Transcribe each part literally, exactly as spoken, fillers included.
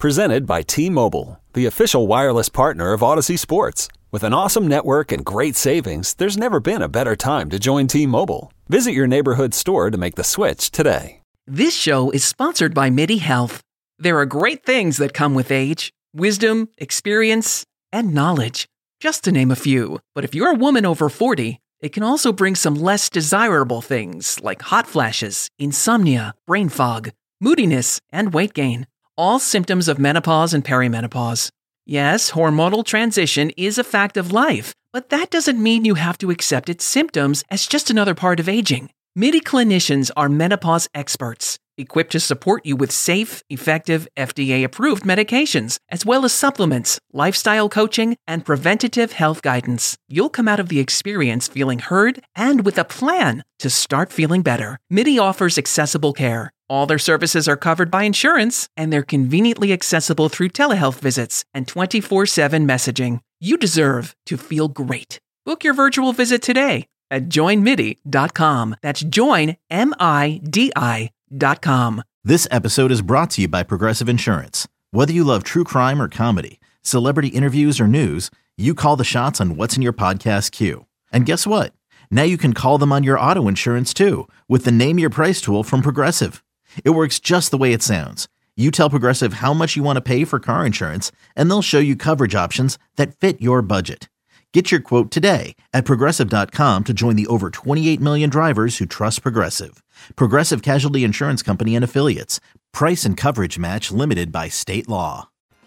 Presented by T-Mobile, the official wireless partner of Odyssey Sports. With an awesome network and great savings, there's never been a better time to join T-Mobile. Visit your neighborhood store to make the switch today. This show is sponsored by MIDI Health. There are great things that come with age. Wisdom, experience, and knowledge. Just to name a few. But if you're a woman over forty, it can also bring some less desirable things like hot flashes, insomnia, brain fog, moodiness, and weight gain. All symptoms of menopause and perimenopause. Yes, hormonal transition is a fact of life, but that doesn't mean you have to accept its symptoms as just another part of aging. MIDI clinicians are menopause experts, equipped to support you with safe, effective, F D A-approved medications, as well as supplements, lifestyle coaching, and preventative health guidance. You'll come out of the experience feeling heard and with a plan to start feeling better. MIDI offers accessible care. All their services are covered by insurance, and they're conveniently accessible through telehealth visits and twenty-four seven messaging. You deserve to feel great. Book your virtual visit today at join midi dot com. That's join, M I D I dot com. This episode is brought to you by Progressive Insurance. Whether you love true crime or comedy, celebrity interviews or news, you call the shots on what's in your podcast queue. And guess what? Now you can call them on your auto insurance too with the Name Your Price tool from Progressive. It works just the way it sounds. You tell Progressive how much you want to pay for car insurance, and they'll show you coverage options that fit your budget. Get your quote today at Progressive dot com to join the over twenty-eight million drivers who trust Progressive. Progressive Casualty Insurance Company and Affiliates. Price and coverage match limited by state law.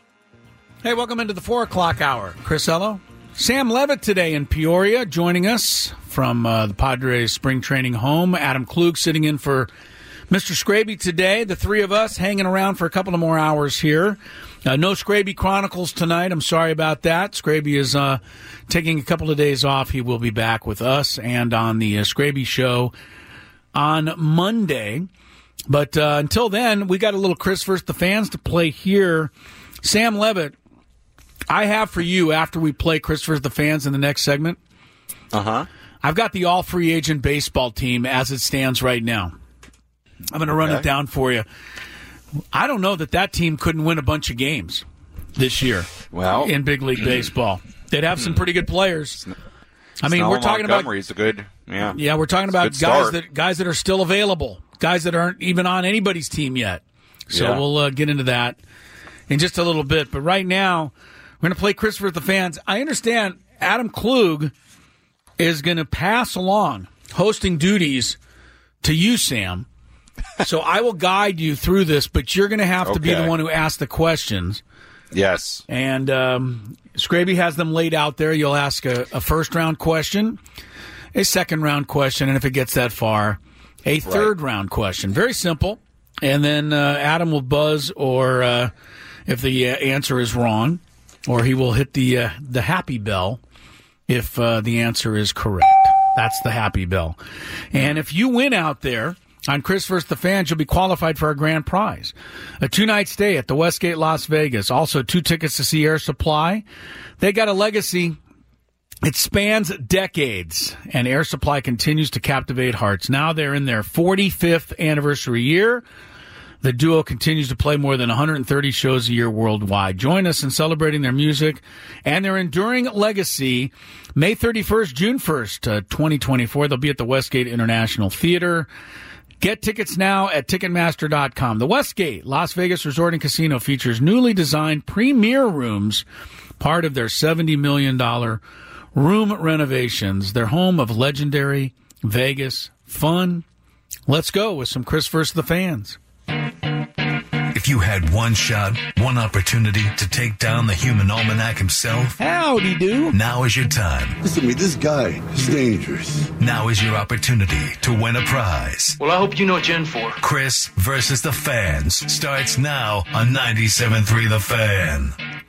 Hey, welcome into the four o'clock hour. Chris Ello. Sam Levitt today in Peoria joining us from uh, the Padres spring training home. Adam Klug sitting in for Mister Scraby today. The three of us hanging around for a couple of more hours here. Uh, no Scraby Chronicles tonight. I'm sorry about that. Scraby is uh, taking a couple of days off. He will be back with us and on the uh, Scraby Show on Monday. But uh, until then, we got a little Chris versus the Fans to play here. Sam Levitt, I have for you, after we play Chris versus the Fans in the next segment, uh-huh. I've got the all-free agent baseball team as it stands right now. I'm going to run okay. it down for you. I don't know that that team couldn't win a bunch of games this year well, in big league baseball. They'd have some pretty good players. I mean, Snell we're talking about Montgomery's a good, yeah. Yeah, we're talking about guys start. that guys that are still available, guys that aren't even on anybody's team yet. So yeah. we'll uh, get into that in just a little bit. But right now, we're going to play Chris versus the Fans. I understand Adam Klug is going to pass along hosting duties to you, Sam. So I will guide you through this, but you're going to have to okay. be the one who asks the questions. Yes. And um, Scraby has them laid out there. You'll ask a, a first-round question, a second-round question, and if it gets that far, a third-round question. Very simple. And then uh, Adam will buzz, or uh, if the uh, answer is wrong, or he will hit the uh, the happy bell if uh, the answer is correct. That's the happy bell. And if you win out there on Chris versus the Fans, you'll be qualified for our grand prize. A two-night stay at the Westgate Las Vegas. Also, two tickets to see Air Supply. They got a legacy. It spans decades, and Air Supply continues to captivate hearts. Now they're in their forty-fifth anniversary year. The duo continues to play more than one hundred thirty shows a year worldwide. Join us in celebrating their music and their enduring legacy. May thirty-first, June first, uh, twenty twenty-four. They'll be at the Westgate International Theater. Get tickets now at Ticketmaster dot com. The Westgate Las Vegas Resort and Casino features newly designed premier rooms, part of their seventy million dollars room renovations. They're home of legendary Vegas fun. Let's go with some Chris versus the Fans. If you had one shot, one opportunity to take down the human almanac himself, howdy do. Now is your time. Listen to me, this guy is dangerous. Now is your opportunity to win a prize. Well, I hope you know what you're in for. Chris versus the Fans starts now on ninety-seven point three The Fan.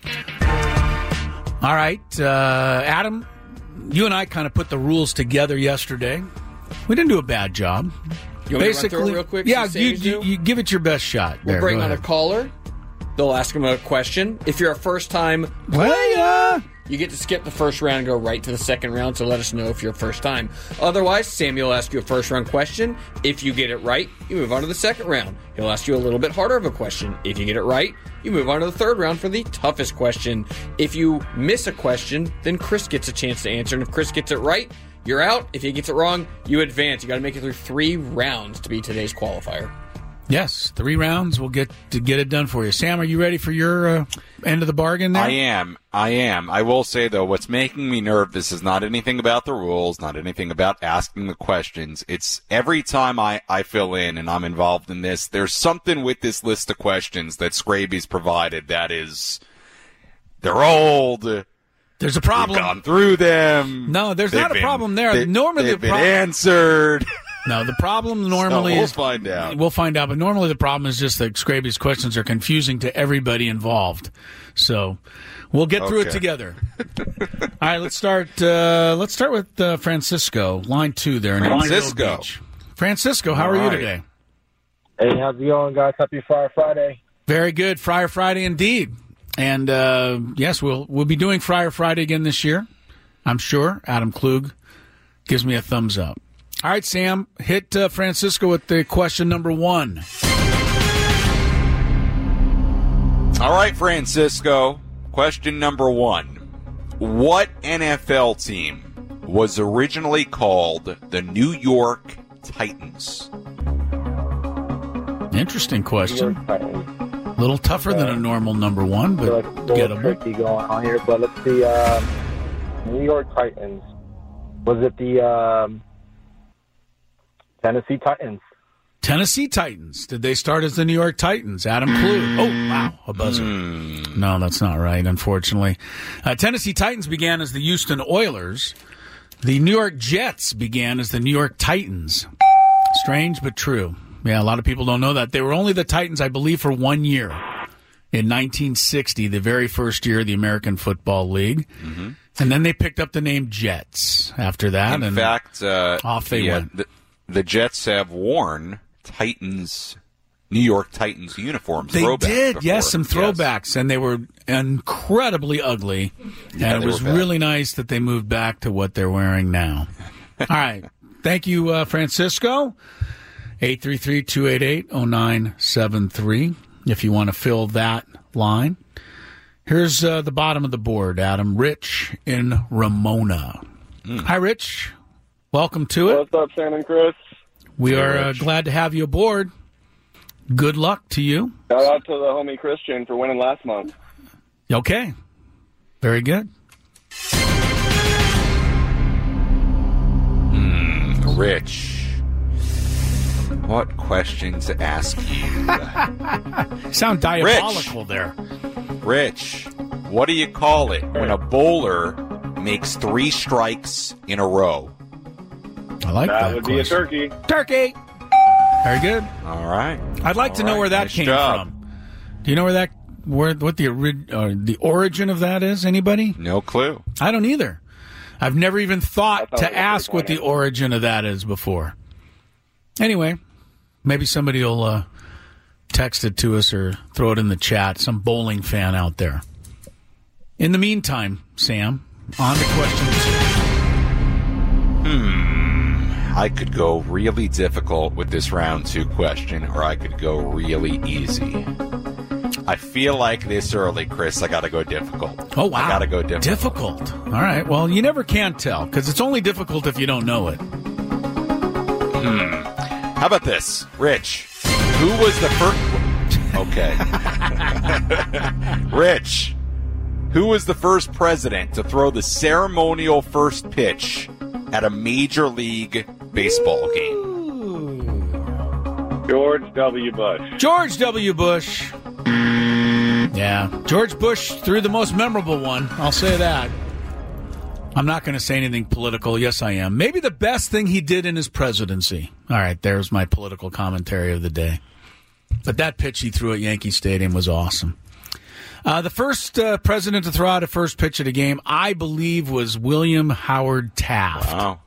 All right, uh, Adam, you and I kind of put the rules together yesterday. We didn't do a bad job. You want me to run through it real quick? Yeah, so you, you, you give it your best shot. We'll there, bring on a caller. They'll ask him a question. If you're a first-time player, you get to skip the first round and go right to the second round, so let us know if you're first time. Otherwise, Sammy will ask you a first round question. If you get it right, you move on to the second round. He'll ask you a little bit harder of a question. If you get it right, you move on to the third round for the toughest question. If you miss a question, then Chris gets a chance to answer, and if Chris gets it right, you're out. If he gets it wrong, you advance. You got to make it through three rounds to be today's qualifier. Yes, three rounds. We'll get to get it done for you. Sam, are you ready for your uh, end of the bargain there? I am. I am. I will say, though, what's making me nervous is not anything about the rules, not anything about asking the questions. It's every time I, I fill in and I'm involved in this, there's something with this list of questions that Scraby's provided that is, they're old. There's a problem. We've gone through them. No, there's they've not a been, problem there. They, Normally, they've the pro- been answered. No, the problem normally so we'll is... find out. We'll find out, but normally the problem is just that Scraby's questions are confusing to everybody involved. So we'll get through okay. it together. All right, let's start uh, Let's start with uh, Francisco, line two there. In Francisco. Beach. Francisco, how All are you right. today? Hey, how's it going, guys? Happy Friday Friday. Very good. Friar Friday indeed. And, uh, yes, we'll we'll be doing Friar Friday again this year, I'm sure. Adam Klug gives me a thumbs up. All right, Sam, hit uh, Francisco with the question number one. All right, Francisco, question number one. What N F L team was originally called the New York Titans? Interesting question. A little tougher uh, than a normal number one, but like a little gettable. tricky going on here, but let's see. Um, New York Titans. Was it the um, Tennessee Titans? Tennessee Titans. Did they start as the New York Titans? Adam Klug. Oh, wow, a buzzer. Mm. No, that's not right, unfortunately. Uh, Tennessee Titans began as the Houston Oilers. The New York Jets began as the New York Titans. Strange, but true. Yeah, a lot of people don't know that. They were only the Titans, I believe, for one year. In nineteen sixty, the very first year of the American Football League. Mm-hmm. And then they picked up the name Jets after that. In and fact, uh, off they yeah, went. The, the Jets have worn Titans, New York Titans uniforms. They throwbacks did, before. yes, some throwbacks, yes. And they were incredibly ugly. Yeah, and it was really nice that they moved back to what they're wearing now. All right. Thank you, uh, Francisco. eight three three, two eight eight, zero nine seven three if you want to fill that line. Here's uh, the bottom of the board, Adam. Rich in Ramona. Mm. Hi, Rich. Welcome to it. What's up, Sam and Chris? We hey, are uh, glad to have you aboard. Good luck to you. Shout out to the homie Christian for winning last month. Okay. Very good. Mm, Rich. What question to ask you? Sound diabolical Rich. There. Rich, what do you call it when a bowler makes three strikes in a row? I like that. That would question. be a turkey. Turkey. Very good. All right. I'd like All to know right. where that nice came job. from. Do you know where that, where what the uh, the origin of that is? Anybody? No clue. I don't either. I've never even thought thought to ask what the origin of that is before. Anyway, maybe somebody will uh, text it to us or throw it in the chat. Some bowling fan out there. In the meantime, Sam, on to question two. Hmm. I could go really difficult with this round two question, or I could go really easy. I feel like this early, Chris, I got to go difficult. Oh, wow. I got to go difficult. Difficult. All right. Well, you never can tell, because it's only difficult if you don't know it. Hmm. How about this? Rich, who was the first... Okay. Rich, who was the first president to throw the ceremonial first pitch at a Major League Baseball game? George W. Bush. George W. Bush. Yeah. George Bush threw the most memorable one. I'll say that. I'm not going to say anything political. Yes, I am. Maybe the best thing he did in his presidency. All right, there's my political commentary of the day. But that pitch he threw at Yankee Stadium was awesome. Uh, the first uh, president to throw out a first pitch at a game, I believe, was William Howard Taft. Wow.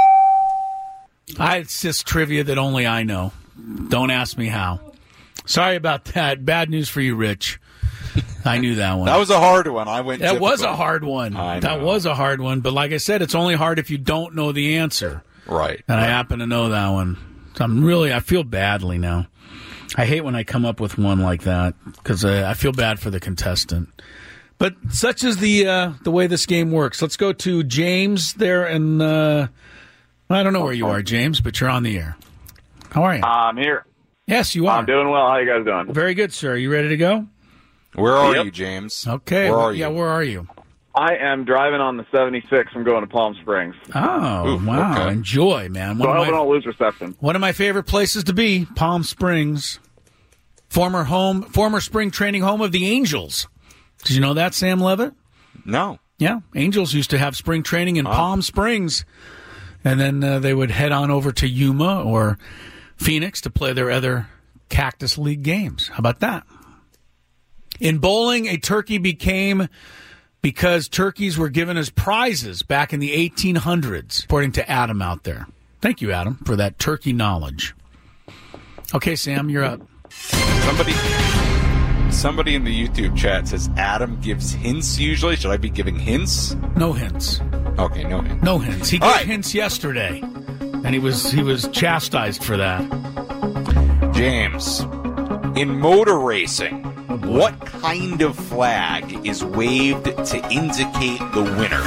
I, it's just trivia that only I know. Don't ask me how. Sorry about that. Bad news for you, Rich. I knew that one. That was a hard one. I went. That typical. was a hard one. I That know. was a hard one. But like I said, it's only hard if you don't know the answer. Right. And right. I happen to know that one. So I'm really, I feel badly now. I hate when I come up with one like that because uh, I feel bad for the contestant. But such is the uh, the way this game works. Let's go to James there, and uh, I don't know where you are, James, but you're on the air. How are you? I'm here. Yes, you are. I'm doing well. How you guys doing? Very good, sir. You ready to go? Where are Yep. you, James? Okay. Where are yeah, you? where are you? I am driving on the seventy-six. I'm going to Palm Springs. Oh, Ooh, wow. okay. Enjoy, man. So One I hope of I my don't lose reception. One of my favorite places to be, Palm Springs. Former home, former spring training home of the Angels. Did you know that, Sam Levitt? No. Yeah, Angels used to have spring training in Oh. Palm Springs, and then uh, they would head on over to Yuma or Phoenix to play their other Cactus League games. How about that? In bowling, a turkey became because turkeys were given as prizes back in the eighteen hundreds, according to Adam out there. Thank you, Adam, for that turkey knowledge. Okay, Sam, you're up. Somebody, somebody in the YouTube chat says Adam gives hints usually. Should I be giving hints? No hints. Okay, no hints. No hints. He All gave right. hints yesterday, and he was he was chastised for that. James, in motor racing, what kind of flag is waved to indicate the winner?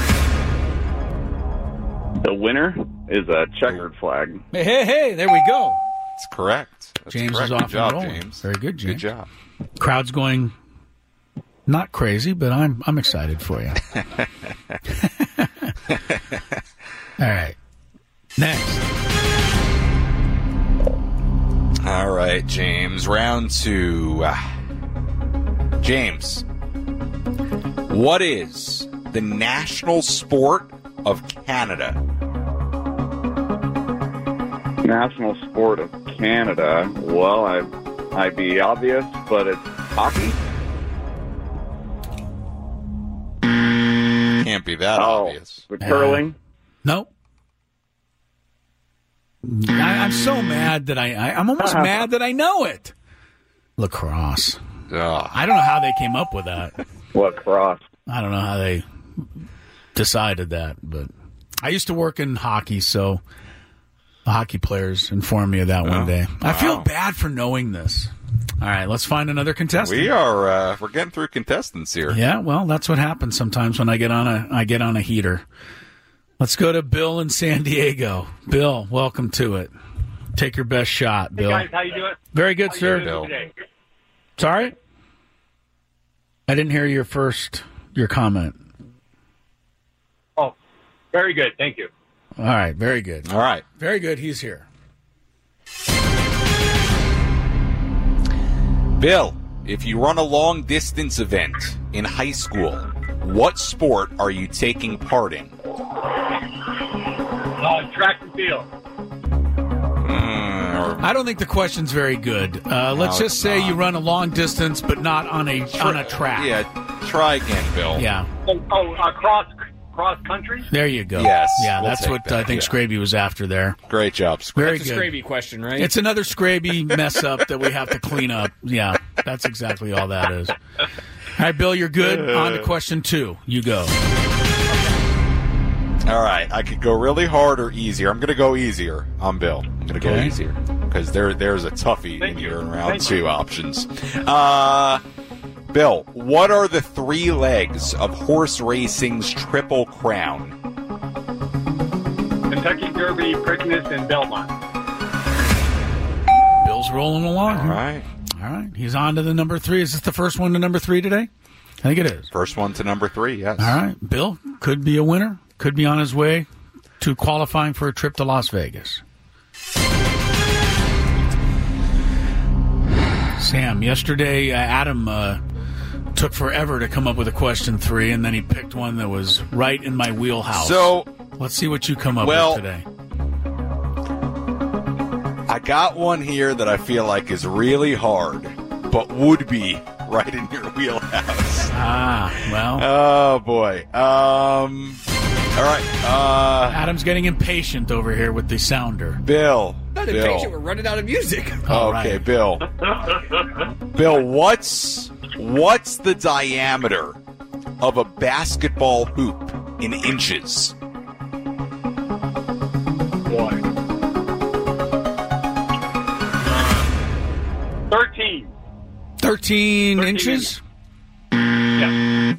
The winner is a checkered flag. Hey, hey, hey! There we go. That's correct. That's James correct. is off Good job, and rolling. James. Very good, James. Good job. Crowd's going not crazy, but I'm I'm excited for you. All right. Next. All right, James. Round two. Uh, James, what is the national sport of Canada? National sport of Canada. Well, I, I'd be obvious, but it's hockey. Can't be that oh, obvious. the curling. Nope. I, I'm so mad that I, I I'm almost mad that I know it. Lacrosse. Ugh. I don't know how they came up with that. What cross? I don't know how they decided that, but I used to work in hockey, so the hockey players informed me of that one Oh, day. I feel wow. bad for knowing this. All right, let's find another contestant. We are uh, we're getting through contestants here. Yeah, well, that's what happens sometimes when I get on a I get on a heater. Let's go to Bill in San Diego. Bill, welcome to it. Take your best shot, Bill. Hey guys, how you doing? Very good, How you sir. doing Bill. today? Sorry? I didn't hear your first your comment. Oh, very good. Thank you. All right, very good. All right. Very good. He's here. Bill, if you run a long distance event in high school, what sport are you taking part in? Uh, track and field. Mm, I don't think the question's very good. Uh, let's No, just it's say not. you run a long distance, but not on a on a track. Yeah, try again, Bill. Yeah. Oh, oh uh, cross cross country. There you go. Yes, Yeah, we'll that's take what that, I think yeah. Scraby was after there. Great job, Scraby. Very That's a good. Scraby question, right? It's another Scraby mess up that we have to clean up. Yeah, that's exactly all that is. All right, Bill, you're good. On to question two. You go. All right, I could go really hard or easier. I'm going to go easier. I'm Bill. I'm going to go Okay. easier because there, there's a toughie Thank in you. here in round Thank two you. options. Uh, Bill, what are the three legs of horse racing's Triple Crown? Kentucky Derby, Preakness, and Belmont. Bill's rolling along. All here. right. All right. He's on to the number three. Is this the first one to number three today? I think it is. First one to number three, yes. All right. Bill could be a winner. Could be on his way to qualifying for a trip to Las Vegas. Sam, yesterday, uh, Adam uh, took forever to come up with a question three, and then he picked one that was right in my wheelhouse. So, let's see what you come up well, with today. I got one here that I feel like is really hard, but would be right in your wheelhouse. Ah, well. Oh, boy. Um, all right. Uh, Adam's getting impatient over here with the sounder. Bill. Not Bill. impatient. We're running out of music. All okay, right. Bill. Bill, what's What's the diameter of a basketball hoop in inches? One. Thirteen. Thirteen inches. Yeah.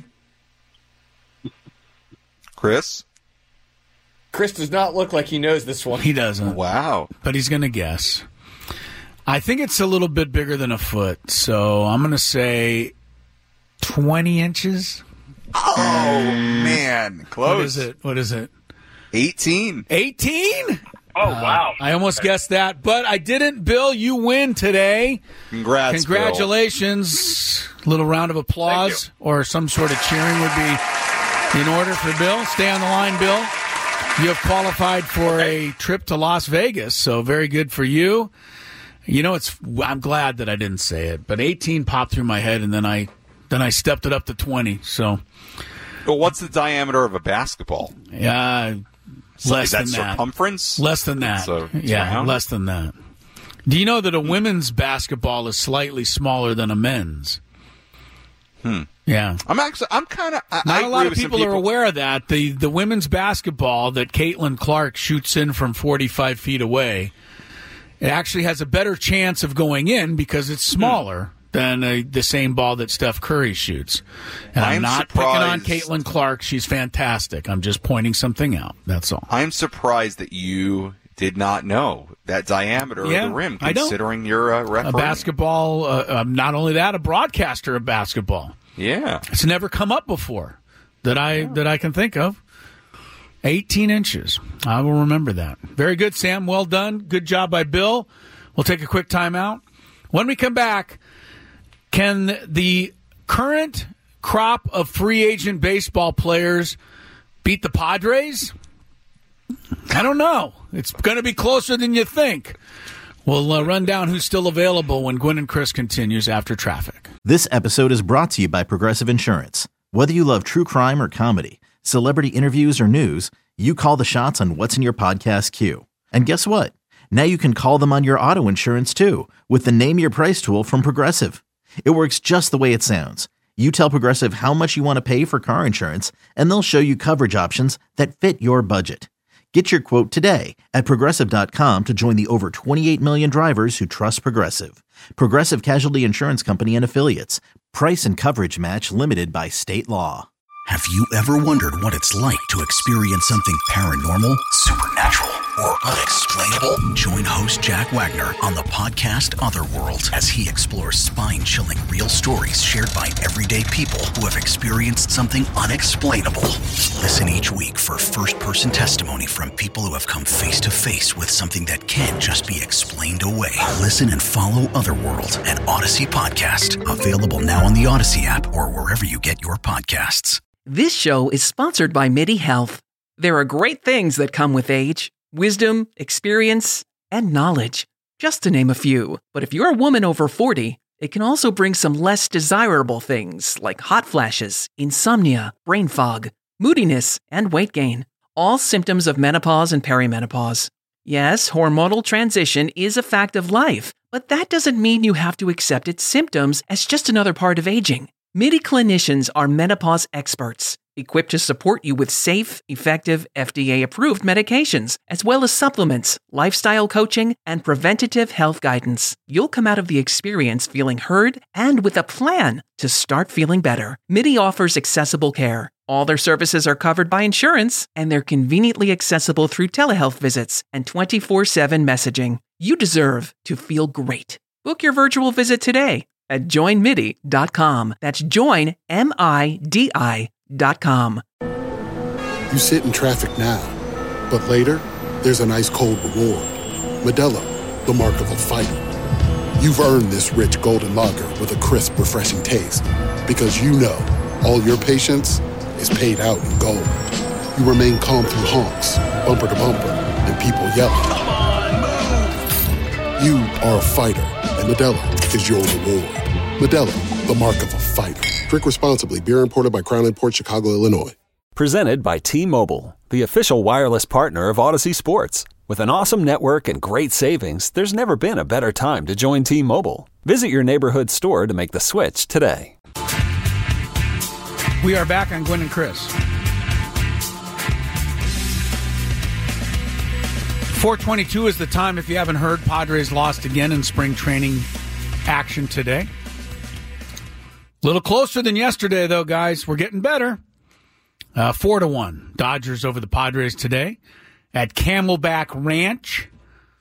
Chris? Chris does not look like he knows this one. He doesn't. Wow. But he's going to guess. I think it's a little bit bigger than a foot, so I'm going to say twenty inches. Oh, man. Close. What is it? What is it? eighteen. eighteen? Oh, wow. Uh, I almost guessed that, but I didn't. Bill, you win today. Congrats, Congratulations. A little round of applause or some sort of cheering would be in order for Bill. Stay on the line, Bill. You have qualified for a trip to Las Vegas, so very good for you. You know, it's. I'm glad that I didn't say it, but eighteen popped through my head, and then I then I stepped it up to twenty. So, well, what's the diameter of a basketball? Yeah, so less is that than that. Circumference? Less than that. So yeah, round? less than that. Do you know that a women's basketball is slightly smaller than a men's? Hmm. Yeah, I'm actually. I'm kind of. Not I a lot of people, people are aware of that. The the women's basketball that Caitlin Clark shoots in from forty-five feet away, it actually has a better chance of going in because it's smaller hmm. than uh, the same ball that Steph Curry shoots. And I'm, I'm not surprised. picking on Caitlin Clark. She's fantastic. I'm just pointing something out. That's all. I'm surprised that you did not know that diameter yeah, of the rim, considering you're a referee. A basketball, uh, uh, not only that, a broadcaster of basketball. Yeah. It's never come up before that I yeah. that I can think of. eighteen inches. I will remember that. Very good, Sam. Well done. Good job by Bill. We'll take a quick timeout. When we come back, can the current crop of free agent baseball players beat the Padres? I don't know. It's going to be closer than you think. We'll uh, run down who's still available when Gwynn and Chris continues after traffic. This episode is brought to you by Progressive Insurance. Whether you love true crime or comedy, celebrity interviews or news, you call the shots on what's in your podcast queue. And guess what? Now you can call them on your auto insurance too with the Name Your Price tool from Progressive. It works just the way it sounds. You tell Progressive how much you want to pay for car insurance, and they'll show you coverage options that fit your budget. Get your quote today at Progressive dot com to join the over twenty-eight million drivers who trust Progressive. Progressive Casualty Insurance Company and Affiliates. Price and coverage match limited by state law. Have you ever wondered what it's like to experience something paranormal, supernatural, or unexplainable? Join host Jack Wagner on the podcast Otherworld as he explores spine-chilling real stories shared by everyday people who have experienced something unexplainable. Listen each week for first-person testimony from people who have come face-to-face with something that can't just be explained away. Listen and follow Otherworld, an Odyssey podcast, available now on the Odyssey app or wherever you get your podcasts. This show is sponsored by MIDI Health. There are great things that come with age. Wisdom, experience, and knowledge, just to name a few. But if you're a woman over forty, it can also bring some less desirable things like hot flashes, insomnia, brain fog, moodiness, and weight gain. All symptoms of menopause and perimenopause. Yes, hormonal transition is a fact of life, but that doesn't mean you have to accept its symptoms as just another part of aging. MIDI clinicians are menopause experts, equipped to support you with safe, effective, F D A-approved medications, as well as supplements, lifestyle coaching, and preventative health guidance. You'll come out of the experience feeling heard and with a plan to start feeling better. MIDI offers accessible care. All their services are covered by insurance, and they're conveniently accessible through telehealth visits and twenty-four seven messaging. You deserve to feel great. Book your virtual visit today at join midi dot com. That's join, M I D I dot com. You sit in traffic now, but later, there's an ice cold reward. Modelo, the mark of a fighter. You've earned this rich golden lager with a crisp, refreshing taste. Because you know, all your patience is paid out in gold. You remain calm through honks, bumper to bumper, and people yelling. Come on, move! You are a fighter, and Modelo is your reward. Modelo, the mark of a fighter. Drink responsibly. Beer imported by Crown Imports, Chicago, Illinois. Presented by T-Mobile, the official wireless partner of Odyssey Sports. With an awesome network and great savings, there's never been a better time to join T-Mobile. Visit your neighborhood store to make the switch today. We are back on Gwynn and Chris. four twenty-two is the time. If you haven't heard, Padres lost again in spring training action today. A little closer than yesterday, though, guys. We're getting better. Uh, four to one. Dodgers over the Padres today at Camelback Ranch.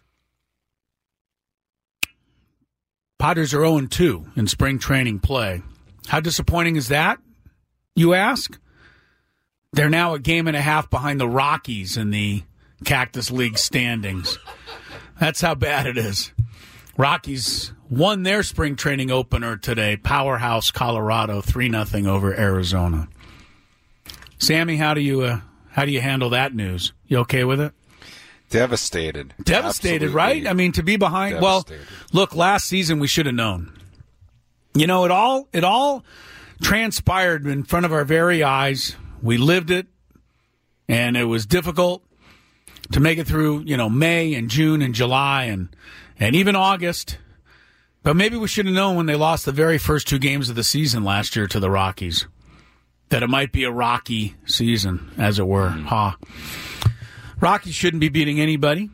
Padres are oh and two in spring training play. How disappointing is that, you ask? They're now a game and a half behind the Rockies in the Cactus League standings. That's how bad it is. Rockies won their spring training opener today. Powerhouse Colorado, three nothing over Arizona. Sammy, how do you uh, how do you handle that news? You okay with it? Devastated. Devastated, Absolutely right? I mean, to be behind. Well, look, last season we should have known. You know, it all it all transpired in front of our very eyes. We lived it, and it was difficult to make it through, you know, May and June and July and and even August. But maybe we should have known when they lost the very first two games of the season last year to the Rockies that it might be a rocky season, as it were. Mm-hmm. Ha. Rockies shouldn't be beating anybody,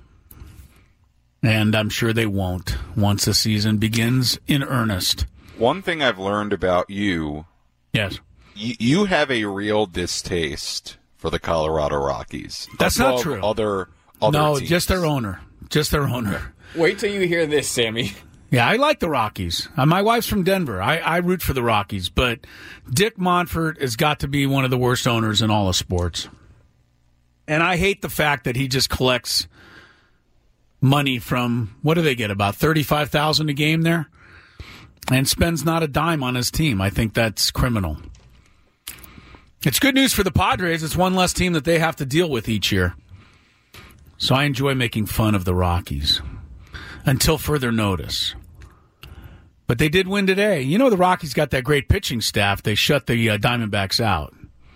and I'm sure they won't once the season begins in earnest. One thing I've learned about you, yes, you, you have a real distaste for the Colorado Rockies. That's not true. Other, other no, teams. just their owner. Just their owner. Wait till you hear this, Sammy. Yeah, I like the Rockies. Uh, my wife's from Denver. I, I root for the Rockies, but Dick Monfort has got to be one of the worst owners in all of sports. And I hate the fact that he just collects money from, what do they get, about thirty-five thousand dollars a game there? And spends not a dime on his team. I think that's criminal. It's good news for the Padres. It's one less team that they have to deal with each year. So I enjoy making fun of the Rockies until further notice. But they did win today. You know the Rockies got that great pitching staff. They shut the uh, Diamondbacks out.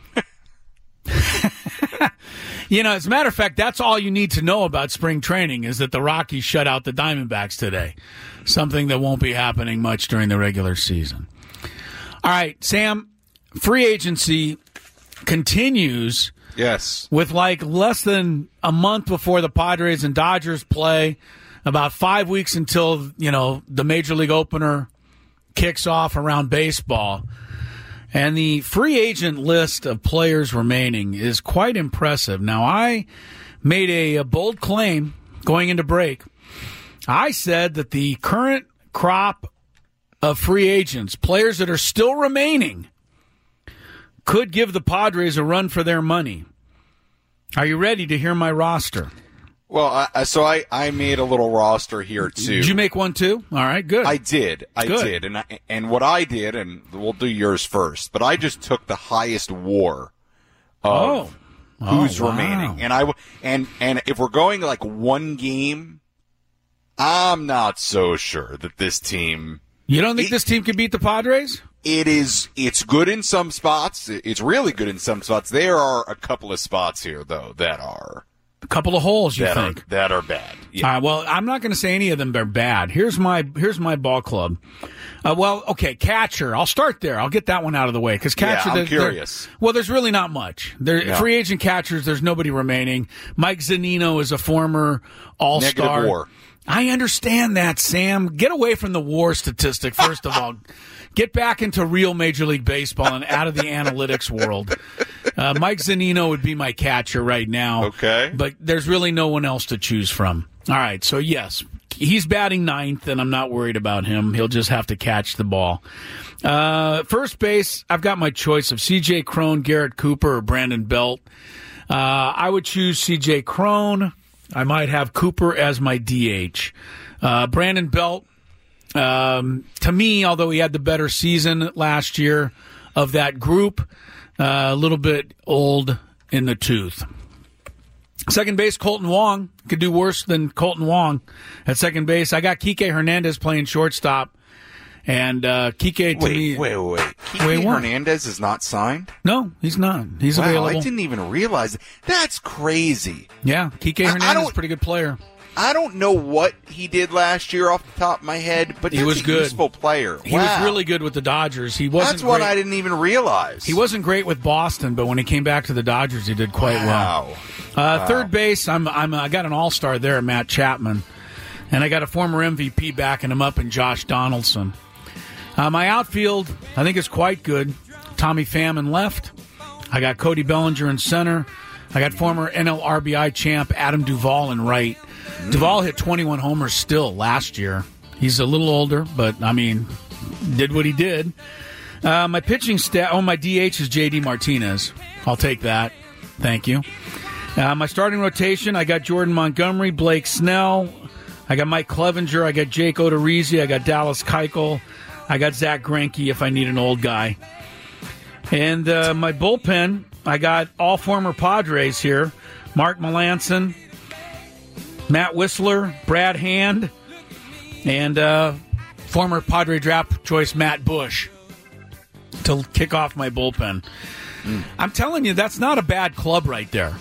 You know, as a matter of fact, that's all you need to know about spring training is that the Rockies shut out the Diamondbacks today. Something that won't be happening much during the regular season. All right, Sam, free agency continues. Yes. With like less than a month before the Padres and Dodgers play, about five weeks until, you know, the Major League opener kicks off around baseball. And the free agent list of players remaining is quite impressive. Now, I made a, a bold claim going into break. I said that the current crop of free agents, players that are still remaining, could give the Padres a run for their money. Are you ready to hear my roster? Well, I, so I, I made a little roster here, too. Did you make one, too? All right, good. I did. I good. did. And I, and what I did, and we'll do yours first, but I just took the highest war of oh. who's oh, wow. remaining. And I and and if we're going like one game, I'm not so sure that this team... You don't think it, this team can beat the Padres? It is. It's good in some spots. It's really good in some spots. There are a couple of spots here, though, that are... A couple of holes, you that think? Are, that are bad. Yeah. All right, well, I'm not going to say any of them are bad. Here's my here's my ball club. Uh, well, okay, catcher. I'll start there. I'll get that one out of the way because catcher. Yeah, I'm they're, curious. They're, well, there's really not much. There, no. Free agent catchers. There's nobody remaining. Mike Zunino is a former All-Star. Negative WAR. I understand that, Sam. Get away from the WAR statistic first of all. Get back into real Major League Baseball and out of the analytics world. Uh, Mike Zunino would be my catcher right now. Okay. But there's really no one else to choose from. All right, so yes, he's batting ninth, and I'm not worried about him. He'll just have to catch the ball. Uh, first base, I've got my choice of C J Cron, Garrett Cooper, or Brandon Belt. Uh, I would choose C J Cron. I might have Cooper as my D H. Uh, Brandon Belt. Um, to me, although he had the better season last year of that group, uh, a little bit old in the tooth. Second base, Colton Wong. Could do worse than Colton Wong at second base. I got Kike Hernandez playing shortstop. And uh, Kike, to wait, me... Wait, wait, wait. Kike wait, Hernandez is not signed? No, he's not. He's wow, available. I didn't even realize that. That's crazy. Yeah, Kike Hernandez is a pretty good player. I don't know what he did last year off the top of my head, but he was a good. Useful player. He wow. was really good with the Dodgers. He wasn't. That's what great. I didn't even realize. He wasn't great with Boston, but when he came back to the Dodgers, he did quite wow. well. Uh, wow. Third base, I'm, I'm, I got an all-star there, Matt Chapman. And I got a former M V P backing him up in Josh Donaldson. Uh, my outfield, I think, is quite good. Tommy Pham in left. I got Cody Bellinger in center. I got former N L R B I champ Adam Duvall in right. Mm. Duvall hit twenty-one homers still last year. He's a little older, but, I mean, did what he did. Uh, my pitching stat, oh, my D H is J D Martinez. I'll take that. Thank you. Uh, my starting rotation, I got Jordan Montgomery, Blake Snell. I got Mike Clevenger. I got Jake Odorizzi. I got Dallas Keuchel. I got Zach Greinke if I need an old guy. And uh, my bullpen, I got all former Padres here. Mark Melancon, Matt Whistler, Brad Hand, and uh, former Padre draft choice Matt Bush to kick off my bullpen. Mm. I'm telling you, that's not a bad club right there.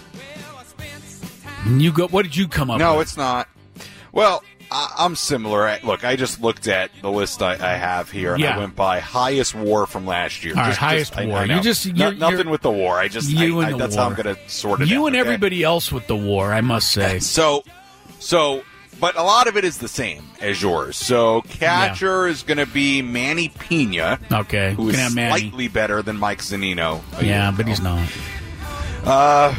You go. What did you come up no, with? No, it's not. Well, I, I'm similar. Look, I just looked at the list I, I have here, and yeah. I went by highest WAR from last year. All right, just, highest just, WAR. I, I you just you're, no, you're, nothing with the WAR. I just you I, and I, the that's war. how I'm going to sort it. You out, and okay? everybody else with the WAR, I must say. So, so, but a lot of it is the same as yours. So, catcher yeah. is going to be Manny Pena. Okay, who is have Manny. slightly better than Mike Zunino. Yeah, but he's not. Uh,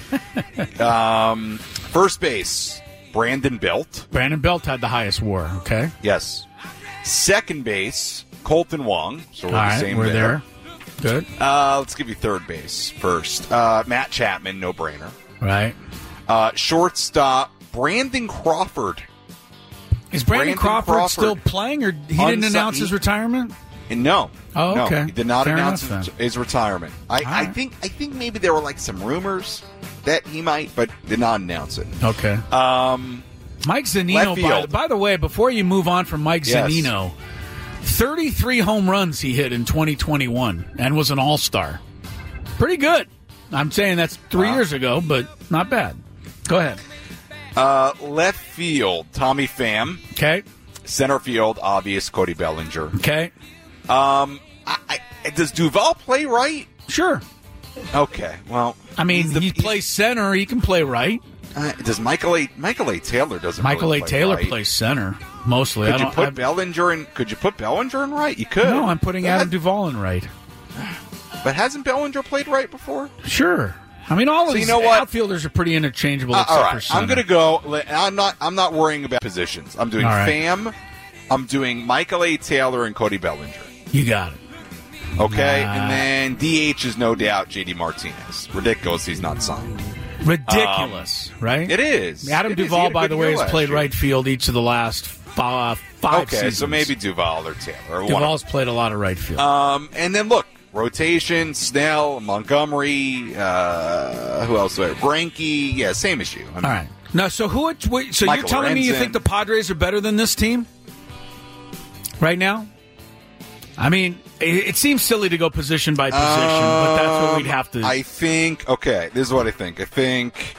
um, first base. Brandon Belt. Brandon Belt had the highest WAR, okay? Yes. Second base, Colton Wong. So we're All the right, same we're there. there. Good. Uh, let's give you third base first. Uh, Matt Chapman, no-brainer. Right. Uh, shortstop, Brandon Crawford. Is Brandon, Brandon Crawford, Crawford still playing, or he didn't Unsi- announce his retirement? No. Oh, okay. No, he did not Fair announce enough, his, his retirement. I, right. I think I think maybe there were like some rumors that he might, but did not announce it. Okay. Um, Mike Zunino, by, by the way, before you move on from Mike yes. Zunino, thirty-three home runs he hit in twenty twenty-one and was an all-star. Pretty good. I'm saying that's three wow. years ago, but not bad. Go ahead. Uh, left field, Tommy Pham. Okay. Center field, obvious, Cody Bellinger. Okay. Um, I, I, does Duvall play right? Sure. Okay. Well, I mean, the, he plays center. He can play right. Uh, does Michael A. Michael A. Taylor doesn't? Michael really A. play Taylor right. plays center mostly. Could I you don't, put I've, Bellinger in? Could you put Bellinger in right? You could. No, I'm putting but Adam has, Duvall in right. But hasn't Bellinger played right before? Sure. I mean, all so of you these know what? outfielders are pretty interchangeable. Uh, except all right, for center. I'm going to go. I'm not. I'm not worrying about positions. I'm doing right. Pham. I'm doing Michael A. Taylor and Cody Bellinger. You got it. Okay, nah. and then D H is no doubt J D Martinez. Ridiculous, he's not signed. Ridiculous, um, right? It is. Adam it Duvall, is. by the way, has played year. right field each of the last five, five okay, seasons. so maybe Duvall or Taylor. Or Duvall's played a lot of right field. Um, and then look, rotation: Snell, Montgomery. Uh, who else? Greinke. Yeah, same as you. I mean, All right. No, so who? Wait, so Michael you're telling Lorenzen. me you think the Padres are better than this team right now? I mean, it, it seems silly to go position by position, um, but that's what we'd have to. I think. Okay, this is what I think. I think.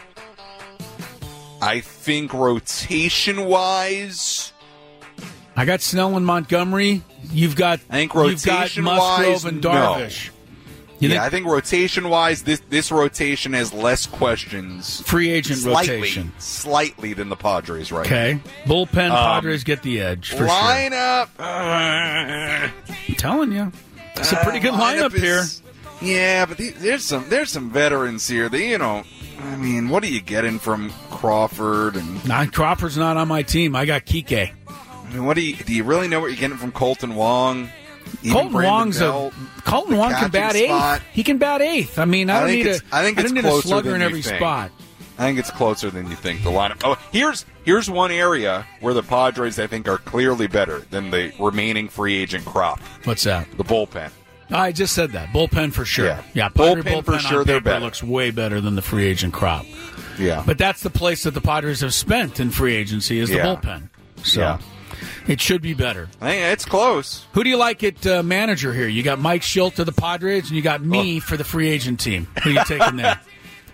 I think rotation wise. I got Snell and Montgomery. You've got. I think you've got rotation Musgrove wise, and Darvish. No. You yeah, think? I think rotation-wise, this this rotation has less questions. Free agent slightly, rotation. Slightly than the Padres right Okay. now. Bullpen, um, Padres get the edge, for lineup, sure. Uh, I'm telling you. It's a pretty good uh, lineup, lineup here. Is, yeah, but the, there's some there's some veterans here. That, you know, I mean, what are you getting from Crawford? And nah, Crawford's not on my team. I got Kike. I mean, what do you do? You really know what you're getting from Colton Wong? Even Colton Brandon Wong's Belt, a Colton Wong can bat spot. eighth. He can bat eighth. I mean, I, I don't think need a. it's, I think I it's don't need a closer slugger than in you every think. spot. I think it's closer than you think. The lineup. Oh, here's here's one area where the Padres I think are clearly better than the remaining free agent crop. What's that? The bullpen. I just said that bullpen for sure. Yeah, yeah bullpen, bullpen for sure. On They're paper better. Looks way better than the free agent crop. Yeah, but that's the place that the Padres have spent in free agency is the yeah. bullpen. So. Yeah. It should be better. Hey, it's close. Who do you like at uh, manager here? You got Mike Schilt to the Padres, and you got me oh. for the free agent team. Who are you taking there?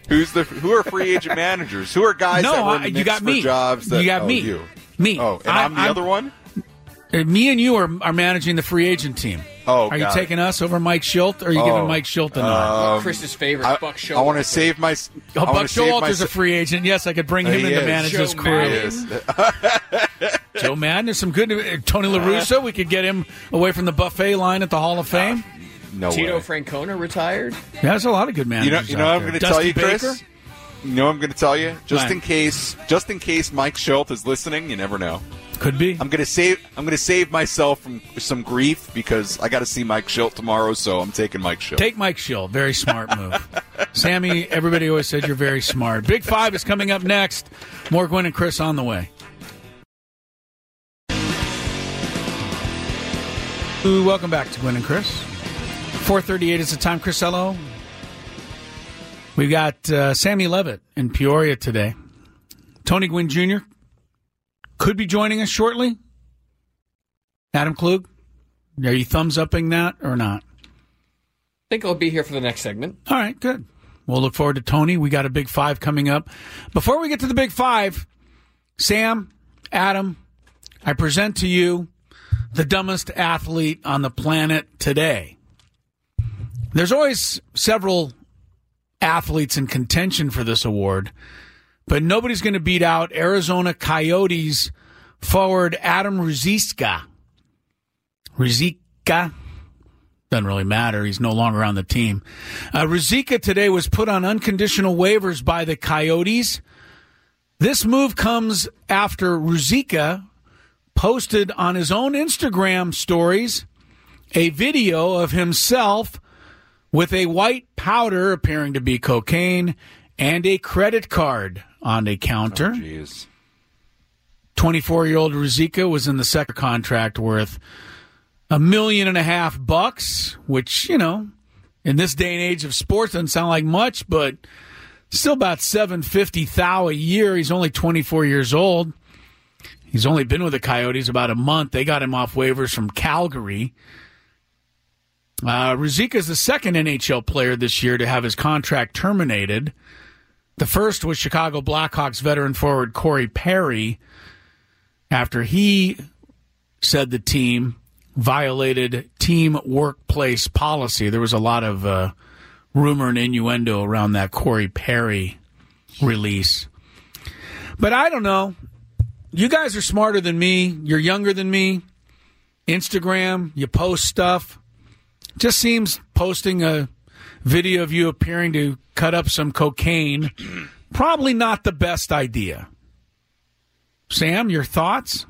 Who's the who are free agent managers? Who are guys no, that were I, in the you mix got for me. jobs? That, you got oh, me. You. Me. Oh, and I, I'm the I'm, other one. Me and you are, are managing the free agent team. Oh, are you got taking it. us over Mike Schilt, or are you Oh, giving Mike Schilt a nod? Um, Chris's favorite, I, Buck Showalter. I want to save my. Oh, I Buck wanna save Showalter's my, a free agent. Yes, I could bring him He in to is. manage Joe this crew. He is. Joe Madden, there's some good. uh, Tony La Russa, we could get him away from the buffet line at the Hall of Fame. No Tito way. Francona retired. Yeah, there's a lot of good You know, managers. you know out what I'm there. going to tell Dusty you, Chris? Baker? You know what I'm going to tell you? Just Right. in case, just in case Mike Schilt is listening, you never know. Could be. I'm going to save. I'm going to save myself from some grief because I got to see Mike Schilt tomorrow, so I'm taking Mike Schilt. Take Mike Schilt. Very smart move. Sammy, everybody always said you're very smart. Big Five is coming up next. More Gwen and Chris on the way. Ooh, welcome back to Gwen and Chris. four thirty-eight is the time. Chris, hello. We've got uh, Sammy Levitt in Peoria today. Tony Gwynn Junior could be joining us shortly. Adam Klug, are you thumbs-upping that or not? I think I'll be here for the next segment. All right, good. We'll look forward to Tony. We got a Big Five coming up. Before we get to the Big Five, Sam, Adam, I present to you the dumbest athlete on the planet today. There's always several athletes in contention for this award, but nobody's going to beat out Arizona Coyotes forward Adam Ruzicka. Ruzicka. Doesn't really matter. He's no longer on the team. Uh, Ruzicka today was put on unconditional waivers by the Coyotes. This move comes after Ruzicka posted on his own Instagram stories a video of himself with a white powder appearing to be cocaine and a credit card on a counter. Oh, jeez. twenty-four-year-old Ruzicka was in the second contract worth a million and a half bucks, which, you know, in this day and age of sports doesn't sound like much, but still about seven hundred fifty thousand dollars a year. He's only twenty-four years old. He's only been with the Coyotes about a month. They got him off waivers from Calgary. Uh, Ruzicka is the second N H L player this year to have his contract terminated. The first was Chicago Blackhawks veteran forward Corey Perry, after he said the team violated team workplace policy. There was a lot of uh, rumor and innuendo around that Corey Perry release. But I don't know. You guys are smarter than me. You're younger than me. Instagram, you post stuff. Just seems posting a video of you appearing to cut up some cocaine, probably not the best idea. Sam, your thoughts?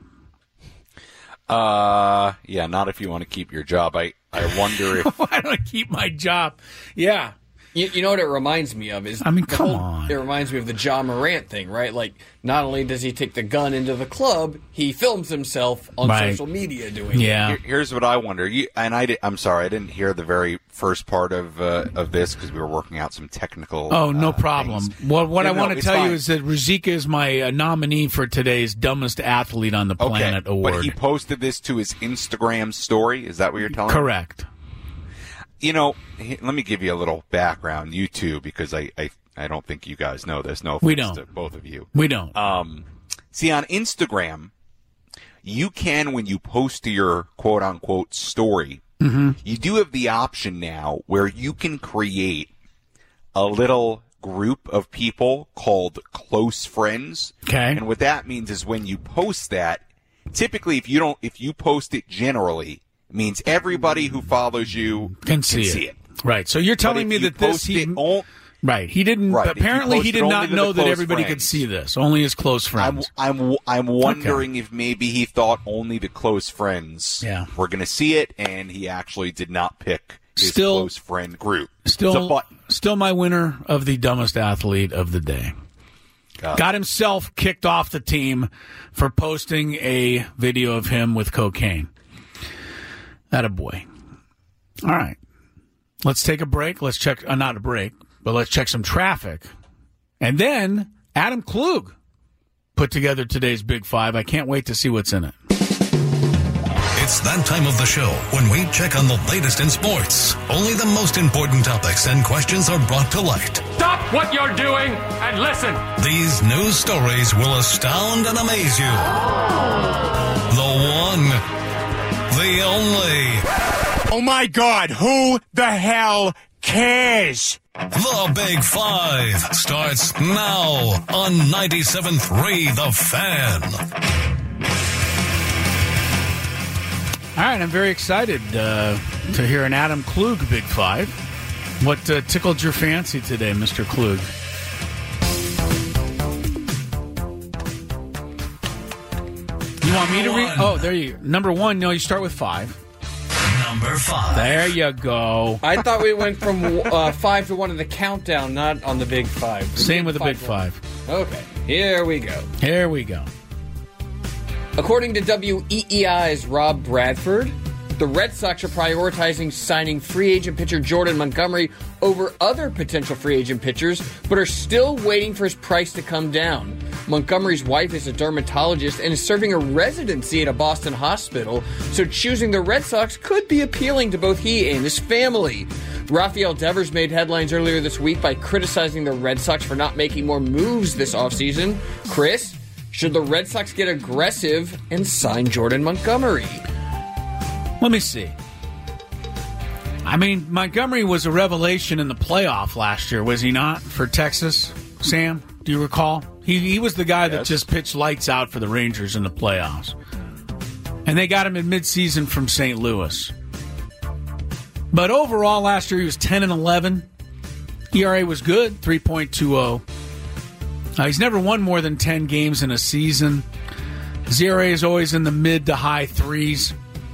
Uh, yeah, not if you want to keep your job. I, I wonder if... Why do I keep my job? Yeah. You, you know what it reminds me of is I mean, the come whole- on. It reminds me of the Ja Morant thing, right? Like, not only does he take the gun into the club, he films himself on Right. social media doing Yeah. it. Here- Here's what I wonder. You, and I did, I'm sorry, I didn't hear the very first part of uh, of this because we were working out some technical. Oh, no uh, problem. things. Well, what No, I no, want to it's tell fine. you is that Ruzicka is my uh, nominee for today's Dumbest Athlete on the Planet okay, award. But he posted this to his Instagram story. Is that what you're telling me? Correct. You know, he- let me give you a little background, you two, because I, I, I don't think you guys know this. No offense We don't. to both of you. We don't. Um, see, on Instagram, you can, when you post to your quote-unquote story, Mm-hmm. you do have the option now where you can create a little group of people called close friends. Okay. And what that means is when you post that, typically if you don't, if you post it generally, it means everybody who follows you Can see, see it. it. Right. So you're But telling if me you that this post he it on- right. He didn't. Right, if you Apparently, he post did it only not to the know that close everybody could friends. see this. Only his close I'm, friends. I'm, I'm wondering if maybe he thought only the close friends Yeah. were going to see it, and he actually did not pick his Still- close friend group. Still, So, but, still my winner of the Dumbest Athlete of the day. God. Got himself kicked off the team for posting a video of him with cocaine. Atta boy. All right. Let's take a break. Let's check, uh, not a break, but let's check some traffic. And then Adam Klug put together today's Big Five. I can't wait to see what's in it. It's that time of the show when we check on the latest in sports. Only the most important topics and questions are brought to light. Stop what you're doing and listen. These news stories will astound and amaze you. The one, the only. Oh my God, who the hell cares? The Big Five starts now on ninety-seven point three The Fan. All right, I'm very excited uh, to hear an Adam Klug Big Five. What uh, tickled your fancy today, Mister Klug? You want me to read? Oh, there you go. Number one, no, you start with five. Number five. There you go. I thought we went from uh, five to one in the countdown, not on the Big Five. The Same big with the five Big one. Five. Okay, here we go. Here we go. According to W E E I's Rob Bradford, the Red Sox are prioritizing signing free agent pitcher Jordan Montgomery over other potential free agent pitchers, but are still waiting for his price to come down. Montgomery's wife is a dermatologist and is serving a residency at a Boston hospital, so choosing the Red Sox could be appealing to both he and his family. Rafael Devers made headlines earlier this week by criticizing the Red Sox for not making more moves this offseason. Chris, should the Red Sox get aggressive and sign Jordan Montgomery? Let me see. I mean, Montgomery was a revelation in the playoff last year, was he not, for Texas? Sam, do you recall? He he was the guy yes. that just pitched lights out for the Rangers in the playoffs. And they got him in midseason from Saint Louis. But overall, last year he was ten and eleven. E R A was good, three point two oh. Uh, he's never won more than ten games in a season. His E R A is always in the mid to high threes.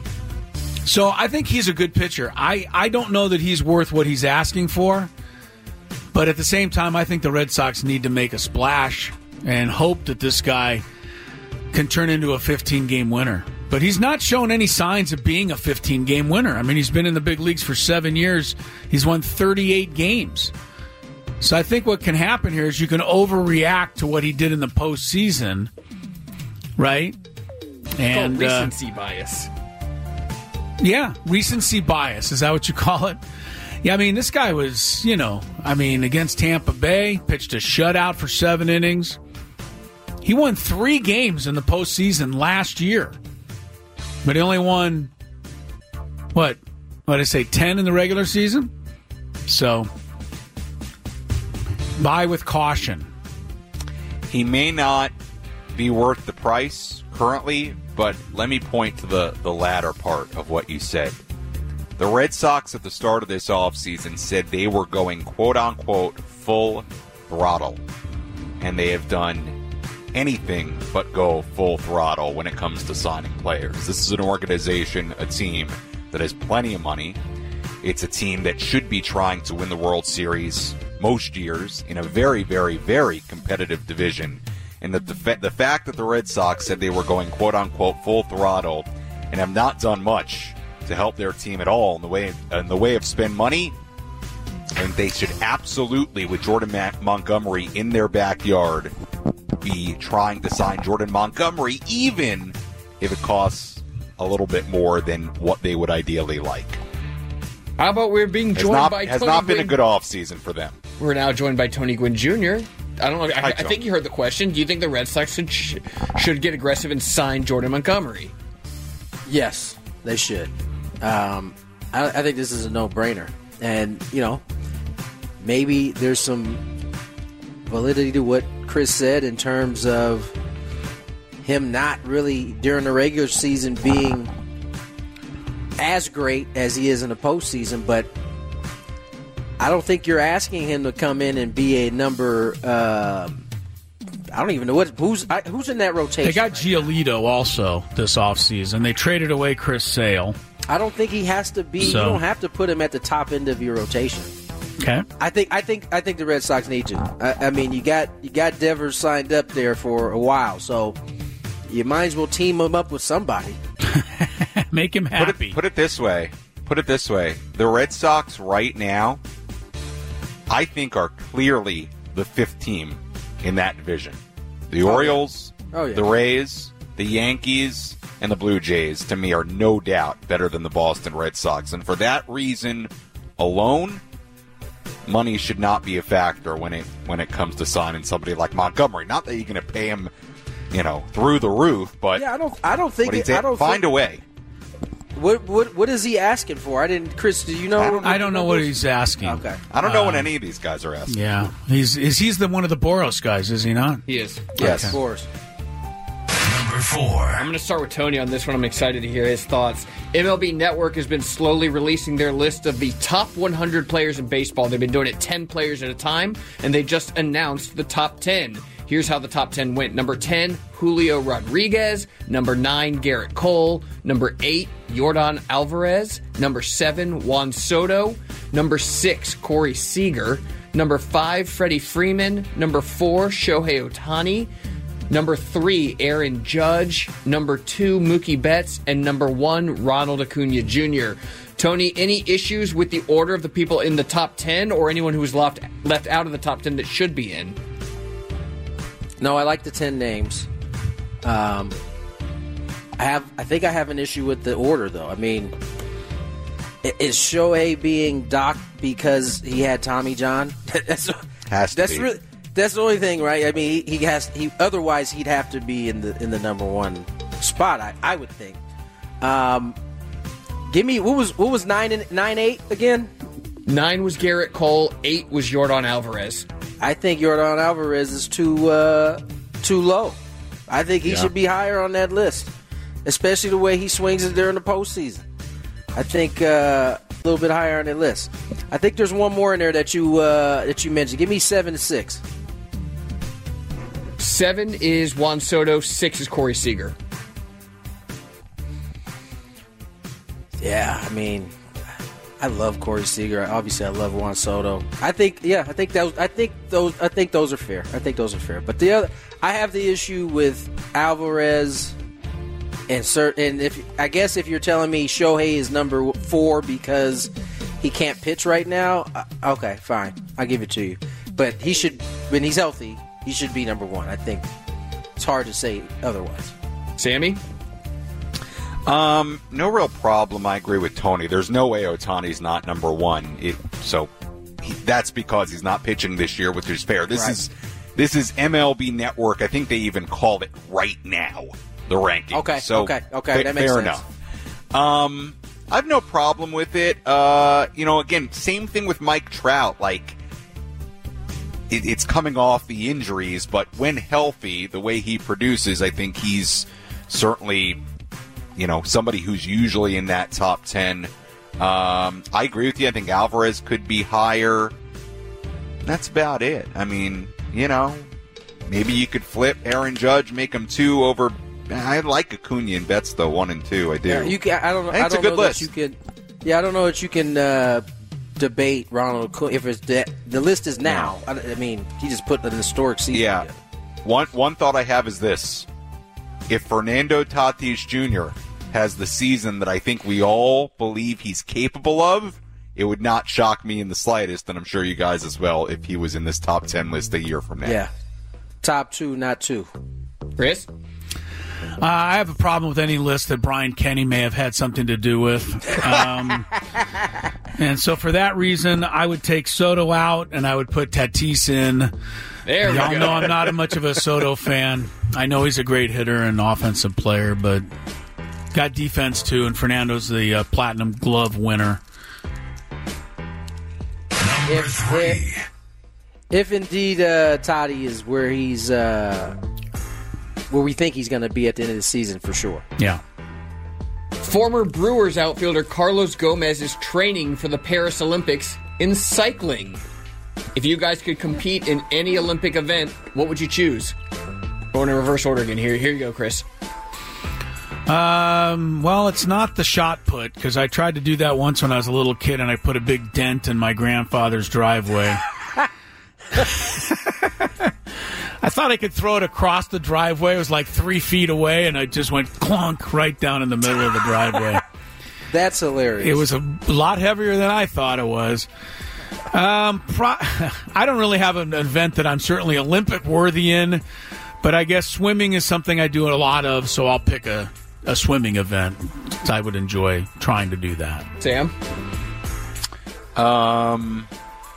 So I think he's a good pitcher. I, I don't know that he's worth what he's asking for. But at the same time, I think the Red Sox need to make a splash and hope that this guy can turn into a fifteen-game winner. But he's not shown any signs of being a fifteen-game winner. I mean, he's been in the big leagues for seven years. He's won thirty-eight games. So I think what can happen here is you can overreact to what he did in the postseason, right? And oh, recency uh, bias. Yeah, recency bias. Is that what you call it? Yeah, I mean, this guy was, you know, I mean, against Tampa Bay, pitched a shutout for seven innings. He won three games in the postseason last year. But he only won, what, what did I say, ten in the regular season? So, buy with caution. He may not be worth the price currently, but let me point to the, the latter part of what you said. The Red Sox at the start of this offseason said they were going quote-unquote full throttle, and they have done anything but go full throttle when it comes to signing players. This is an organization, a team that has plenty of money. It's a team that should be trying to win the World Series most years in a very, very, very competitive division. And the, the, the fact that the Red Sox said they were going quote-unquote full throttle and have not done much to help their team at all in the way in the way of spend money, and they should absolutely, with Jordan Montgomery in their backyard, be trying to sign Jordan Montgomery, even if it costs a little bit more than what they would ideally like. How about we're being joined not, by has Tony not been Gwynn. A good offseason for them. We're now joined by Tony Gwynn Junior I don't know. I, Hi, I think you heard the question. Do you think the Red Sox should, should get aggressive and sign Jordan Montgomery? Yes, they should. Um, I, I think this is a no-brainer. And, you know, maybe there's some validity to what Chris said in terms of him not really, during the regular season, being as great as he is in the postseason. But I don't think you're asking him to come in and be a number uh, I don't even know what who's I, who's in that rotation. They got Giolito also this offseason. They traded away Chris Sale. I don't think he has to be. So. You don't have to put him at the top end of your rotation. Okay. I think. I think. I think the Red Sox need to. I, I mean, you got you got Devers signed up there for a while, so you might as well team him up with somebody. Make him happy. Put it, put it this way. Put it this way. The Red Sox right now, I think, are clearly the fifth team in that division. The oh, Orioles, yeah. Oh, yeah. the Rays, the Yankees, and the Blue Jays, to me, are no doubt better than the Boston Red Sox. And for that reason alone, money should not be a factor when it when it comes to signing somebody like Montgomery. Not that you're going to pay him, you know, through the roof, but yeah, I don't. I don't think. It, it, I don't find think, a way. What what what is he asking for? I didn't. Chris, do you know? I don't, I don't know what he's asking. Okay. I don't know um, what any of these guys are asking. Yeah, he's is he's the one of the Boros guys, is he not? He is. Yes, of course. Number four. I'm going to start with Tony on this one. I'm excited to hear his thoughts. M L B Network has been slowly releasing their list of the top one hundred players in baseball. They've been doing it ten players at a time, and they just announced the top ten. Here's how the top ten went. Number ten, Julio Rodriguez. Number nine, Garrett Cole. Number eight, Yordan Alvarez. Number seven, Juan Soto. Number six, Corey Seager. Number five, Freddie Freeman. Number four, Shohei Ohtani. Number three, Aaron Judge. Number two, Mookie Betts. And number one, Ronald Acuna Junior Tony, any issues with the order of the people in the top ten or anyone who was left, left out of the top ten that should be in? No, I like the ten names. Um, I have. I think I have an issue with the order, though. I mean, is Shohei being docked because he had Tommy John? that's has to that's be. really that's the only thing, right? I mean, he, he has. He otherwise he'd have to be in the in the number one spot. I, I would think. Um, give me what was what was nine and nine eight again? Nine was Garrett Cole. Eight was Yordan Alvarez. I think Yordan Alvarez is too uh, too low. I think he Yeah. should be higher on that list, especially the way he swings it during the postseason. I think uh, a little bit higher on that list. I think there's one more in there that you uh, that you mentioned. Give me seven to six. Seven is Juan Soto. Six is Corey Seager. Yeah, I mean, I love Corey Seager. Obviously, I love Juan Soto. I think, yeah, I think those. I think those. I think those are fair. I think those are fair. But the other, I have the issue with Alvarez, and certain. If I guess if you're telling me Shohei is number four because he can't pitch right now, uh, okay, fine, I'll give it to you. But he should, when he's healthy, he should be number one. I think it's hard to say otherwise. Sammy? Um, no real problem. I agree with Tony. There's no way Ohtani's not number one. It, so he, that's because he's not pitching this year, which is fair. This Right. is this is M L B Network. I think they even called it right now the ranking. Okay, so okay, okay, fa- that makes fair sense. enough. Um, I have no problem with it. Uh, you know, again, same thing with Mike Trout. Like, it, it's coming off the injuries, but when healthy, the way he produces, I think he's certainly, you know, somebody who's usually in that top ten. Um, I agree with you. I think Alvarez could be higher. That's about it. I mean, you know, maybe you could flip Aaron Judge, make him two over. I like Acuna and Betts, though, one and two. I do. Yeah, you can, I don't know. I think I it's don't a good know list. That you can. Yeah, I don't know that you can uh, debate Ronald Acuna if it's the, the list is now. I, I mean, he just put an historic season. Yeah. together. One one thought I have is this: if Fernando Tatis Junior has the season that I think we all believe he's capable of, it would not shock me in the slightest, and I'm sure you guys as well, if he was in this top ten list a year from now. Yeah, top two, not two. Chris? Uh, I have a problem with any list that Brian Kenny may have had something to do with. Um, and so for that reason, I would take Soto out and I would put Tatis in. There we Y'all go. know I'm not a much of a Soto fan. I know he's a great hitter and offensive player, but got defense too, and Fernando's the uh, Platinum Glove winner. Number If, three. if, if indeed uh, Toddy is where he's uh, where we think he's going to be at the end of the season for sure. Yeah. Former Brewers outfielder Carlos Gomez is training for the Paris Olympics in cycling. If you guys could compete in any Olympic event, what would you choose? Going in reverse order again. Here, here you go, Chris. Um, well, it's not the shot put, because I tried to do that once when I was a little kid, and I put a big dent in my grandfather's driveway. I thought I could throw it across the driveway. It was like three feet away, and I just went clunk right down in the middle of the driveway. That's hilarious. It was a lot heavier than I thought it was. Um, pro- I don't really have an event that I'm certainly Olympic worthy in, but I guess swimming is something I do a lot of, so I'll pick a a swimming event, I would enjoy trying to do that. Sam? Um,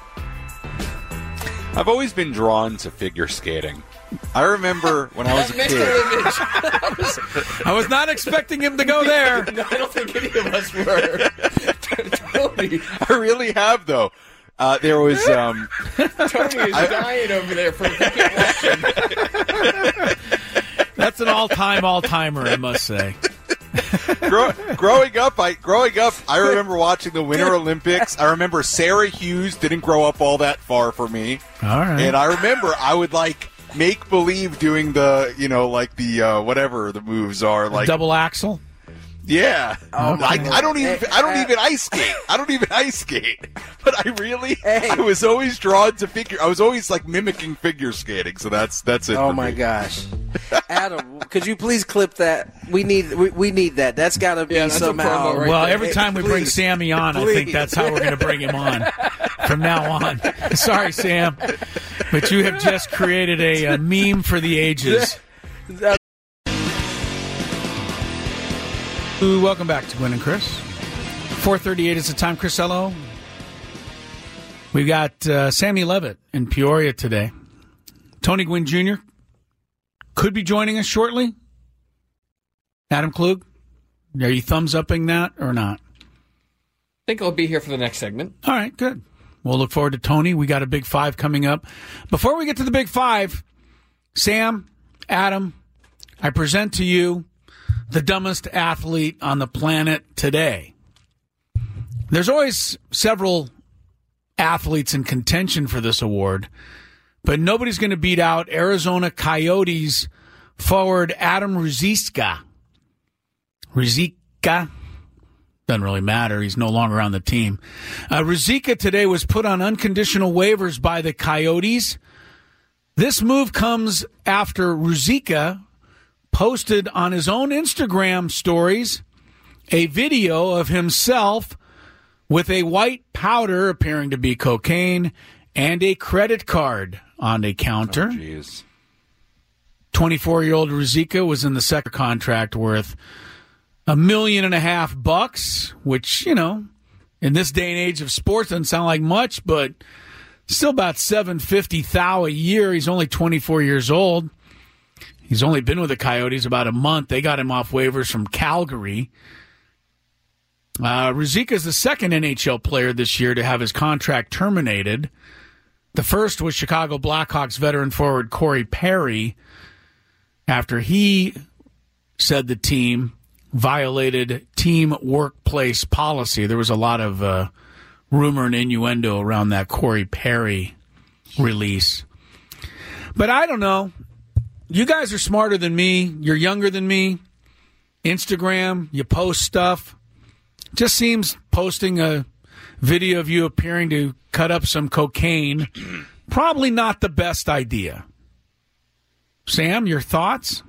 I've always been drawn to figure skating. I remember when I was a kid. I was not expecting him to go there. No, I don't think any of us were. Tony. I really have, though. Uh, there was. Um, Tony is I, dying over there for watching. That's an all-time all-timer, I must say. Grow, growing up, I growing up, I remember watching the Winter Olympics. I remember Sarah Hughes didn't grow up all that far from me. All right. And I remember I would like make believe doing the, you know, like the uh, whatever the moves are, like double axel. Yeah, Oh, I, I don't even I don't even ice skate. I don't even ice skate. But I really, Hey. I was always drawn to figure. I was always like mimicking figure skating. So that's that's it. Oh for my me. gosh, Adam, could you please clip that? We need we, we need that. That's got to be Yeah, that's a somehow. promo right Well, there. every time we bring Please. Sammy on, I think Please. that's how we're going to bring him on from now on. Sorry, Sam, but you have just created a, a meme for the ages. Ooh, welcome back to Gwen and Chris. four thirty-eight is the time. Chris, hello. We got uh, Sammy Levitt in Peoria today. Tony Gwynn Junior could be joining us shortly. Adam Klug, are you thumbs-upping that or not? I think I'll be here for the next segment. All right, good. We'll look forward to Tony. We got a Big Five coming up. Before we get to the Big Five, Sam, Adam, I present to you the dumbest athlete on the planet today. There's always several athletes in contention for this award, but nobody's going to beat out Arizona Coyotes forward Adam Ruzicka. Ruzicka. Doesn't really matter. He's no longer on the team. Uh, Ruzicka today was put on unconditional waivers by the Coyotes. This move comes after Ruzicka posted on his own Instagram stories a video of himself with a white powder appearing to be cocaine and a credit card on a counter. Oh, jeez. twenty-four-year-old Ruzicka was in the second contract worth a million and a half bucks, which, you know, in this day and age of sports doesn't sound like much, but still about seven hundred fifty thousand dollars a year. He's only twenty-four years old. He's only been with the Coyotes about a month. They got him off waivers from Calgary. Uh, Ruzicka is the second N H L player this year to have his contract terminated. The first was Chicago Blackhawks veteran forward Corey Perry, after he said the team violated team workplace policy. There was a lot of uh, rumor and innuendo around that Corey Perry release. But I don't know. You guys are smarter than me. You're younger than me. Instagram, you post stuff. Just seems posting a video of you appearing to cut up some cocaine, probably not the best idea. Sam, your thoughts?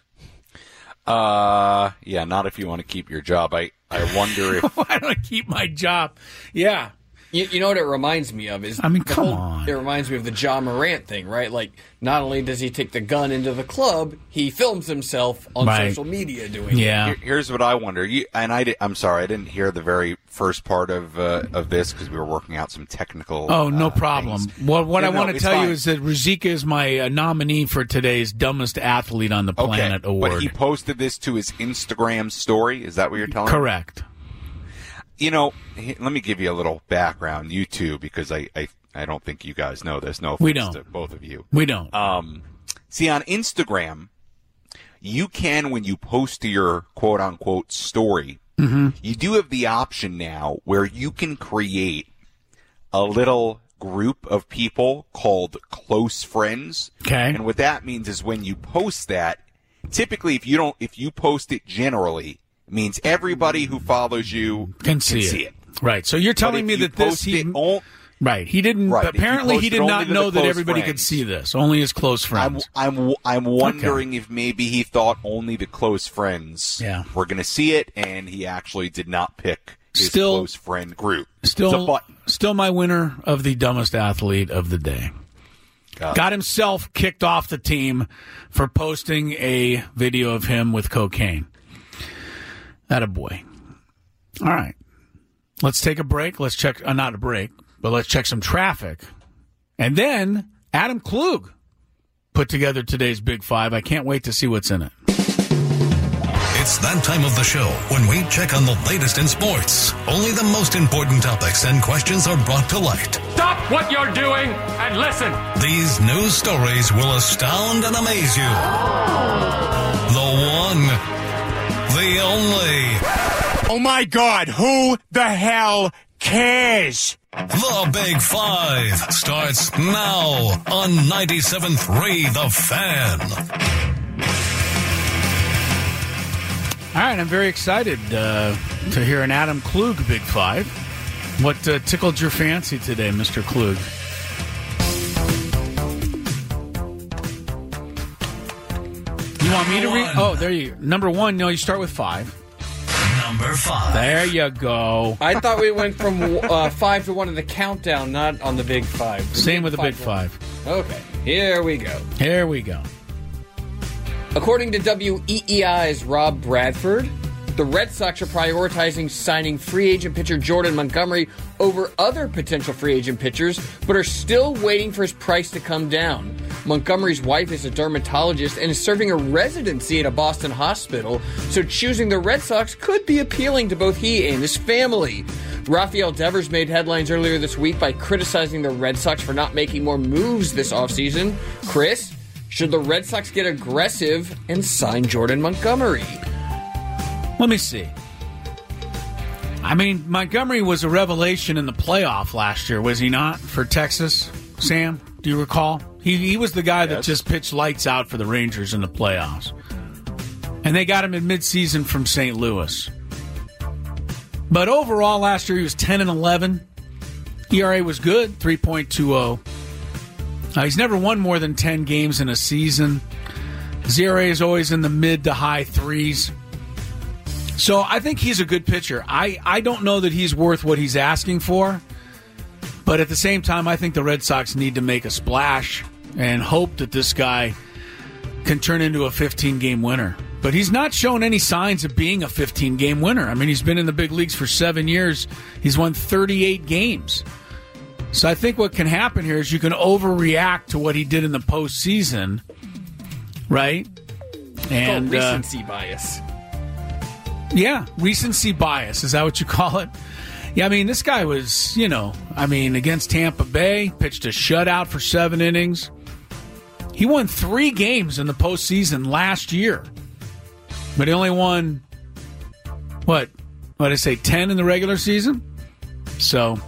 Uh, yeah, not if you want to keep your job. I, I wonder if... Why don't I keep my job? Yeah. You, you know what it reminds me of is I mean, the come whole- on. It reminds me of the John Morant thing, right? Like, not only does he take the gun into the club, he films himself on Right. social media doing Yeah. it. Here- Here's what I wonder. You, and I did, I'm sorry, I didn't hear the very first part of uh, of this because we were working out some technical. Oh, no uh, problem. things. Well, what No, I no, want to it's tell fine. you is that Ruzicka is my uh, nominee for today's Dumbest Athlete on the Planet okay, award. But he posted this to his Instagram story. Is that what you're telling me? Correct. You know, he- let me give you a little background, you two, because I, I, I don't think you guys know this. No offense We don't. to both of you. We don't. Um, see, on Instagram, you can, when you post to your quote-unquote story, Mm-hmm. you do have the option now where you can create a little group of people called close friends. Okay. And what that means is when you post that, typically if you don't, if you post it generally, it means everybody who follows you Can see, see it. Right. So you're telling But me if you that this post he it on- right. He didn't. Right, if you Apparently, he post it did only not to the know that close everybody could friends. see this. Only his close I'm, friends. I'm I'm wondering if maybe he thought only the close friends Yeah. were going to see it, and he actually did not pick his Still- close friend group. Still, So, but, still my winner of the Dumbest Athlete of the day. uh, Got himself kicked off the team for posting a video of him with cocaine. Attaboy. All right. Let's take a break. Let's check, uh, not a break, but let's check some traffic. And then Adam Klug put together today's Big Five. I can't wait to see what's in it. It's that time of the show when we check on the latest in sports. Only the most important topics and questions are brought to light. Stop what you're doing and listen. These news stories will astound and amaze you. The one, the only. Oh my God, who the hell cares? The Big Five starts now on ninety-seven point three The Fan. All right, I'm very excited uh, to hear an Adam Klug Big Five. What uh, tickled your fancy today, Mister Klug? You want me to read? Oh, there you go. Number one, no, you start with five. Number five. There you go. I thought we went from uh, five to one in the countdown, not on the Big Five. Same with the Big Five. Okay, here we go. Here we go. According to W E E I's Rob Bradford, the Red Sox are prioritizing signing free agent pitcher Jordan Montgomery over other potential free agent pitchers, but are still waiting for his price to come down. Montgomery's wife is a dermatologist and is serving a residency at a Boston hospital, so choosing the Red Sox could be appealing to both he and his family. Rafael Devers made headlines earlier this week by criticizing the Red Sox for not making more moves this offseason. Chris, should the Red Sox get aggressive and sign Jordan Montgomery? Let me see. I mean, Montgomery was a revelation in the playoff last year, was he not, for Texas? Sam, do you recall? He he was the guy yes. that just pitched lights out for the Rangers in the playoffs. And they got him in midseason from Saint Louis. But overall, last year he was ten and eleven. E R A was good, three point two oh. Uh, he's never won more than ten games in a season. His E R A is always in the mid to high threes. So I think he's a good pitcher. I, I don't know that he's worth what he's asking for. But at the same time, I think the Red Sox need to make a splash and hope that this guy can turn into a fifteen-game winner. But he's not shown any signs of being a fifteen-game winner. I mean, he's been in the big leagues for seven years. He's won thirty-eight games. So I think what can happen here is you can overreact to what he did in the postseason, right? And oh, recency uh, bias. Yeah, recency bias. Is that what you call it? Yeah, I mean, this guy was, you know, I mean, against Tampa Bay, pitched a shutout for seven innings. He won three games in the postseason last year. But he only won, what, what did I say, ten in the regular season? So,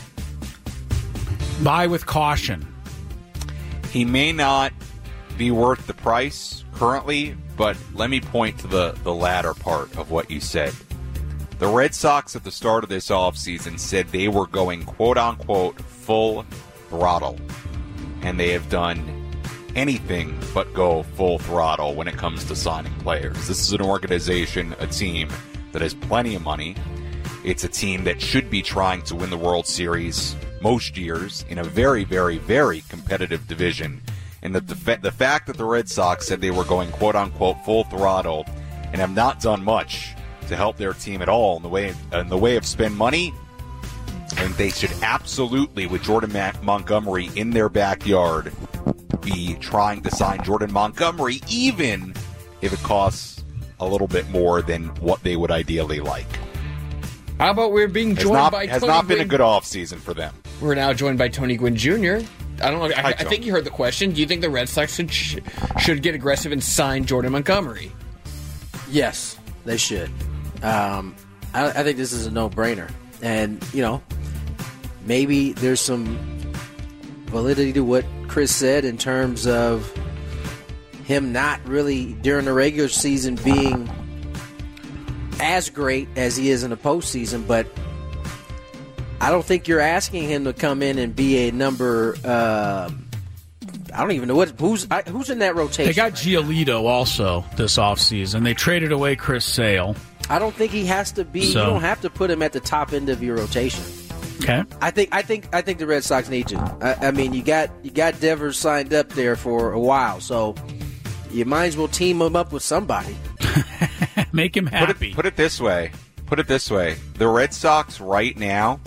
buy with caution. He may not be worth the price currently, but let me point to the, the latter part of what you said. The Red Sox at the start of this offseason said they were going quote-unquote full throttle. And they have done anything but go full throttle when it comes to signing players. This is an organization, a team that has plenty of money. It's a team that should be trying to win the World Series most years in a very, very, very competitive division. And the, the, the fact that the Red Sox said they were going quote-unquote full throttle and have not done much to help their team at all in the way in the way of spend money, and they should absolutely, with Jordan Montgomery in their backyard, be trying to sign Jordan Montgomery, even if it costs a little bit more than what they would ideally like. How about we're being joined has not, by has Tony not been Gwynn. A good offseason for them. We're now joined by Tony Gwynn Junior I don't know. I, Hi, I think you heard the question. Do you think the Red Sox should, should get aggressive and sign Jordan Montgomery? Yes, they should. Um, I, I think this is a no-brainer. And, you know, maybe there's some validity to what Chris said in terms of him not really, during the regular season, being as great as he is in the postseason. But I don't think you're asking him to come in and be a number uh, I don't even know what who's I, who's in that rotation. They got Giolito also this offseason. They traded away Chris Sale. I don't think he has to be. So. You don't have to put him at the top end of your rotation. Okay. I think. I think. I think the Red Sox need to. I, I mean, you got you got Devers signed up there for a while, so you might as well team him up with somebody. Make him happy. Put it, put it this way. Put it this way. The Red Sox right now,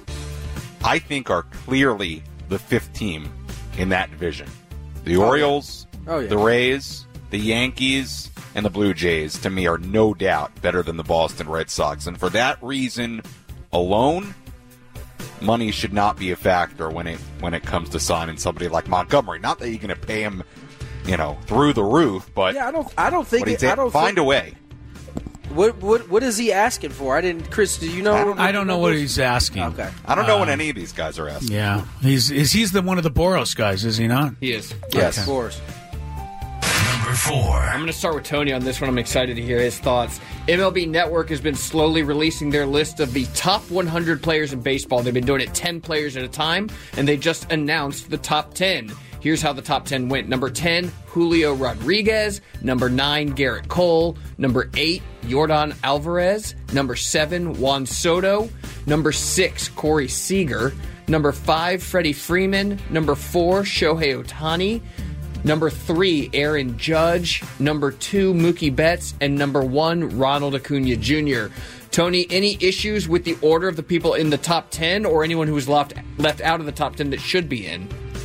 I think, are clearly the fifth team in that division. The oh, Orioles, yeah. Oh, yeah. the Rays, the Yankees, and the Blue Jays, to me, are no doubt better than the Boston Red Sox. And for that reason alone, money should not be a factor when it when it comes to signing somebody like Montgomery. Not that you're going to pay him, you know, through the roof, but yeah, I don't. I don't think. It, I don't find think, a way. What what what is he asking for? I didn't. Chris, do you know? I don't, I don't know what he's asking. Okay. I don't know um, what any of these guys are asking. Yeah, he's is he's the one of the Boros guys, is he not? He is. Yes, okay. Of course. Number four. I'm going to start with Tony on this one. I'm excited to hear his thoughts. M L B Network has been slowly releasing their list of the top one hundred players in baseball. They've been doing it ten players at a time, and they just announced the top ten. Here's how the top ten went. Number ten, Julio Rodriguez. Number nine, Garrett Cole. Number eight, Yordan Alvarez. Number seven, Juan Soto. Number six, Corey Seager. Number five, Freddie Freeman. Number four, Shohei Ohtani. Number three, Aaron Judge. Number two, Mookie Betts. And number one, Ronald Acuna Junior Tony, any issues with the order of the people in the top ten or anyone who was left, left out of the top ten that should be in?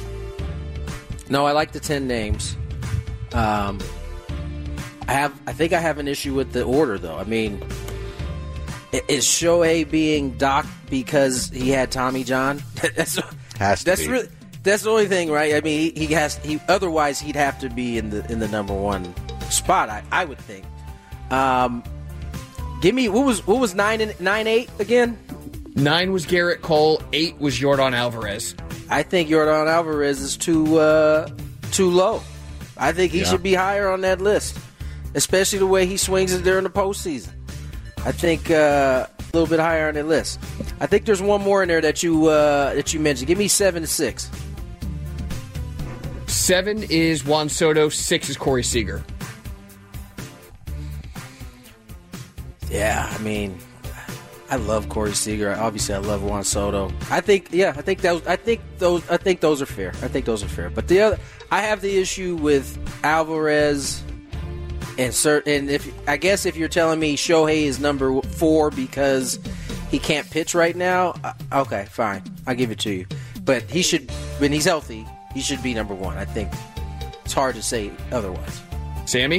No, I like the ten names. Um, I have. I think I have an issue with the order, though. I mean, is Shohei being docked because he had Tommy John? that's has to that's be. really that's the only thing, right? I mean, he, he has. He otherwise he'd have to be in the in the number one spot. I, I would think. Um, give me what was what was nine and nine eight again? Nine was Garrett Cole. Eight was Yordan Alvarez. I think Yordan Alvarez is too uh, too low. I think he yeah. should be higher on that list, especially the way he swings it during the postseason. I think uh, a little bit higher on that list. I think there's one more in there that you uh, that you mentioned. Give me seven to six. Seven is Juan Soto. Six is Corey Seager. Yeah, I mean, I love Corey Seager. Obviously, I love Juan Soto. I think, yeah, I think those. I think those. I think those are fair. I think those are fair. But the other, I have the issue with Alvarez, and certain. If I guess if you're telling me Shohei is number four because he can't pitch right now, uh, okay, fine, I'll give it to you. But he should, when he's healthy, he should be number one. I think it's hard to say otherwise. Sammy.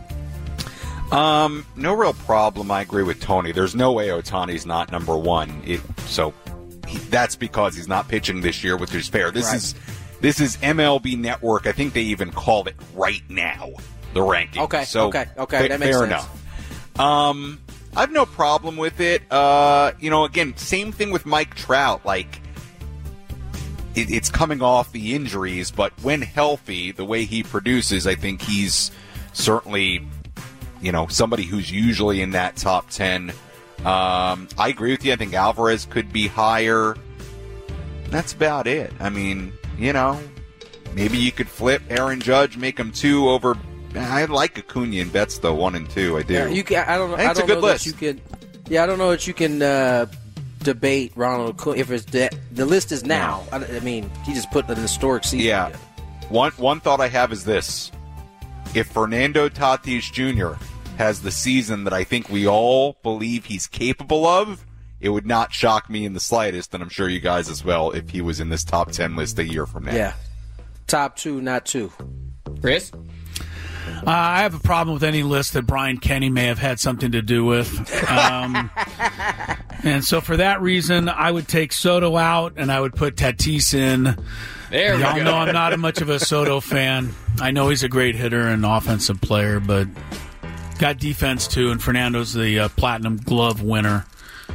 Um, no real problem. I agree with Tony. There's no way Ohtani's not number one. It, so he, that's because he's not pitching this year, which is fair. This right. is this is M L B Network. I think they even call it right now the rankings. Okay. So okay. Okay. Fa- that makes fair sense. enough. Um, I have no problem with it. Uh, you know, again, same thing with Mike Trout. Like, it, it's coming off the injuries, but when healthy, the way he produces, I think he's certainly, you know, somebody who's usually in that top ten. Um, I agree with you. I think Alvarez could be higher. That's about it. I mean, you know, maybe you could flip Aaron Judge, make him two over. I like Acuna and Betts, though, one and two. I do. Yeah, you can, I don't know. I think I it's don't a good know list. That you can, yeah, I don't know that you can uh, debate Ronald Acuna. If it's the, the list is now. No. I, I mean, he just put an historic season Yeah. together. One, one thought I have is this. If Fernando Tatis Junior has the season that I think we all believe he's capable of, it would not shock me in the slightest, and I'm sure you guys as well, if he was in this top ten list a year from now. Yeah. Top two, not two. Chris? Uh, I have a problem with any list that Brian Kenny may have had something to do with. Um, and so for that reason, I would take Soto out, and I would put Tatis in. There we Y'all go. know I'm not a much of a Soto fan. I know he's a great hitter and offensive player, but got defense too, and Fernando's the uh, Platinum Glove winner.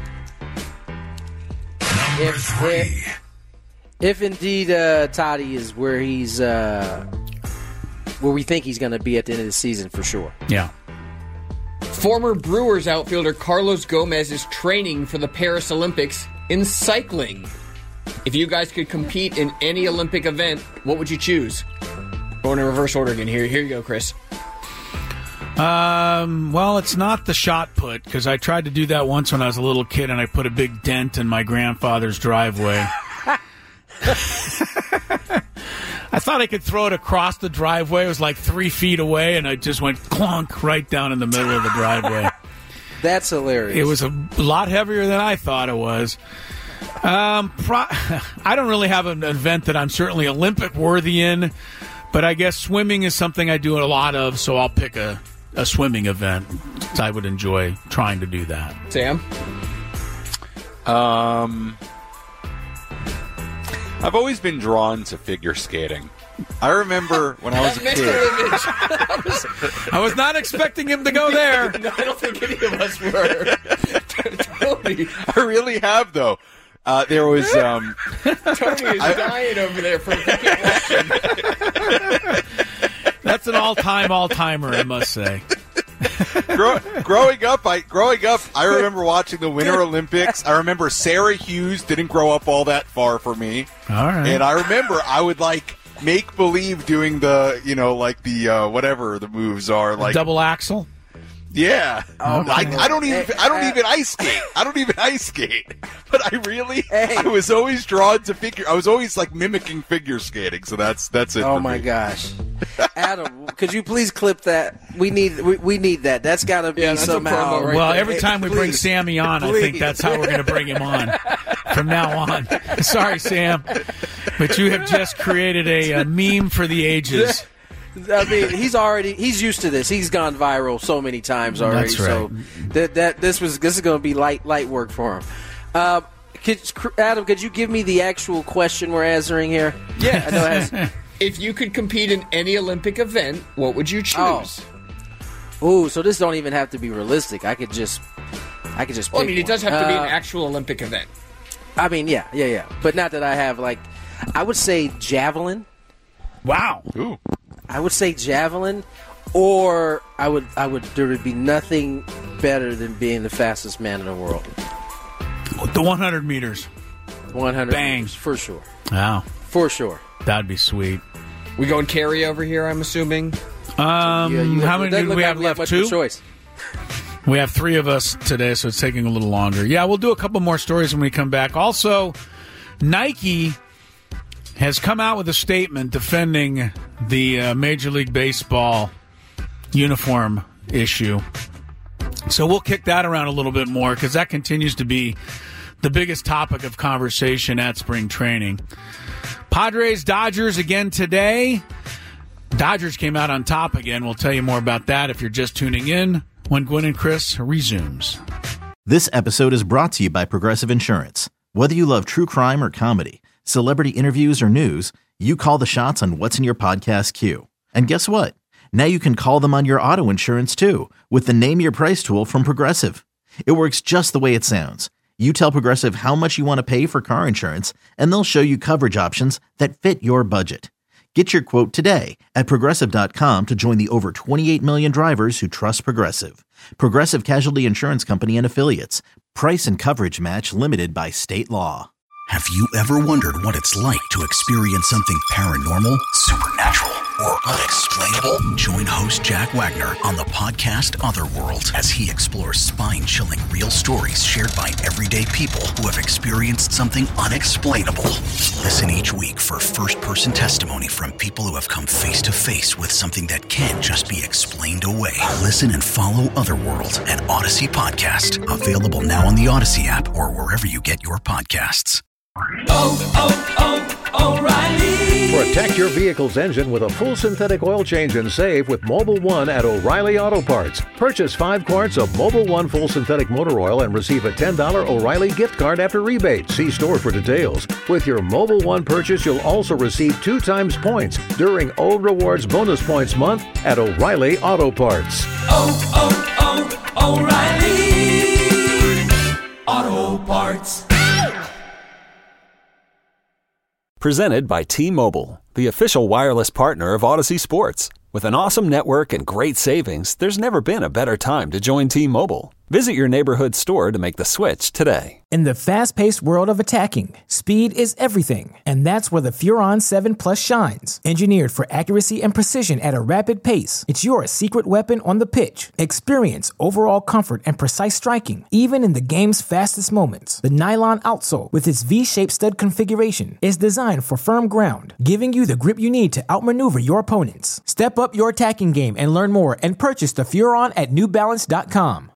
Number If, three. if, if indeed uh, Toddy is where he's uh, where we think he's going to be at the end of the season for sure. Yeah. Former Brewers outfielder Carlos Gomez is training for the Paris Olympics in cycling. If you guys could compete in any Olympic event, what would you choose? Going in reverse order again. Here, here you go, Chris. Um, well, it's not the shot put, because I tried to do that once when I was a little kid, and I put a big dent in my grandfather's driveway. I thought I could throw it across the driveway. It was like three feet away, and I just went clunk right down in the middle of the driveway. That's hilarious. It was a lot heavier than I thought it was. Um, pro- I don't really have an event that I'm certainly Olympic worthy in, but I guess swimming is something I do a lot of, so I'll pick a, a swimming event. I would enjoy trying to do that. Sam? Um, I've always been drawn to figure skating. I remember when I was a kid. I, was, I was not expecting him to go there. No, I don't think any of us were. Tony. I really have, though. Uh, there was. Um, Tony is I, dying over there for watching. That's an all-time all-timer, I must say. Grow, growing up, I growing up, I remember watching the Winter Olympics. I remember Sarah Hughes didn't grow up all that far from me. All right, and I remember I would like. Make believe doing the, you know, like the uh, whatever the moves are, like double axel. Yeah, oh, I, I don't even, I don't even ice skate. I don't even ice skate. But I really, hey. I was always drawn to figure. I was always like mimicking figure skating. So that's that's it. Oh for my me. gosh, Adam, could you please clip that? We need we, we need that. That's got to be yeah, somehow. Right well, there. every time we please. bring Sammy on, Please. I think that's how we're going to bring him on from now on. Sorry, Sam, but you have just created a, a meme for the ages. I mean, he's already he's used to this. He's gone viral so many times already. That's right. So that that this was this is going to be light light work for him. Uh, could, Adam, could you give me the actual question we're answering here? Yeah. I know it has, if you could compete in any Olympic event, what would you choose? Oh. Ooh, so this don't even have to be realistic. I could just I could just. Well, pick I mean, it one. does have to uh, be an actual Olympic event. I mean, yeah, yeah, yeah, but not that I have like. I would say javelin. Wow. Ooh. I would say javelin, or I would I would there would be nothing better than being the fastest man in the world. The one hundred meters. one hundred Bang. meters, for sure. Wow. For sure. That'd be sweet. We going carry over here, I'm assuming? Um, Yeah, you- how it many doesn't do look we like have left? much of a Two? choice. We have three of us today, so it's taking a little longer. Yeah, we'll do a couple more stories when we come back. Also, Nike has come out with a statement defending the uh, Major League Baseball uniform issue. So we'll kick that around a little bit more because that continues to be the biggest topic of conversation at spring training. Padres, Dodgers again today. Dodgers came out on top again. We'll tell you more about that if you're just tuning in when Gwen and Chris resumes. This episode is brought to you by Progressive Insurance. Whether you love true crime or comedy, celebrity interviews or news, you call the shots on what's in your podcast queue. And guess what? Now you can call them on your auto insurance too with the Name Your Price tool from Progressive. It works just the way it sounds. You tell Progressive how much you want to pay for car insurance, and they'll show you coverage options that fit your budget. Get your quote today at Progressive dot com to join the over twenty-eight million drivers who trust Progressive. Progressive Casualty Insurance Company and Affiliates. Price and coverage match limited by state law. Have you ever wondered what it's like to experience something paranormal, supernatural, or unexplainable? Join host Jack Wagner on the podcast Otherworld as he explores spine-chilling real stories shared by everyday people who have experienced something unexplainable. Listen each week for first-person testimony from people who have come face-to-face with something that can't just be explained away. Listen and follow Otherworld, an Odyssey podcast. Available now on the Odyssey app or wherever you get your podcasts. Oh, oh, oh, O'Reilly! Protect your vehicle's engine with a full synthetic oil change and save with Mobil one at O'Reilly Auto Parts. Purchase five quarts of Mobil one full synthetic motor oil and receive a ten dollars O'Reilly gift card after rebate. See store for details. With your Mobil one purchase, you'll also receive two times points during O Rewards Bonus Points Month at O'Reilly Auto Parts. Oh, oh, oh, O'Reilly! Auto Parts. Presented by T-Mobile, the official wireless partner of Odyssey Sports. With an awesome network and great savings, there's never been a better time to join T-Mobile. Visit your neighborhood store to make the switch today. In the fast-paced world of attacking, speed is everything, and that's where the Furon seven Plus shines. Engineered for accuracy and precision at a rapid pace, it's your secret weapon on the pitch. Experience overall comfort and precise striking, even in the game's fastest moments. The nylon outsole, with its V-shaped stud configuration, is designed for firm ground, giving you the grip you need to outmaneuver your opponents. Step up your attacking game and learn more and purchase the Furon at New Balance dot com.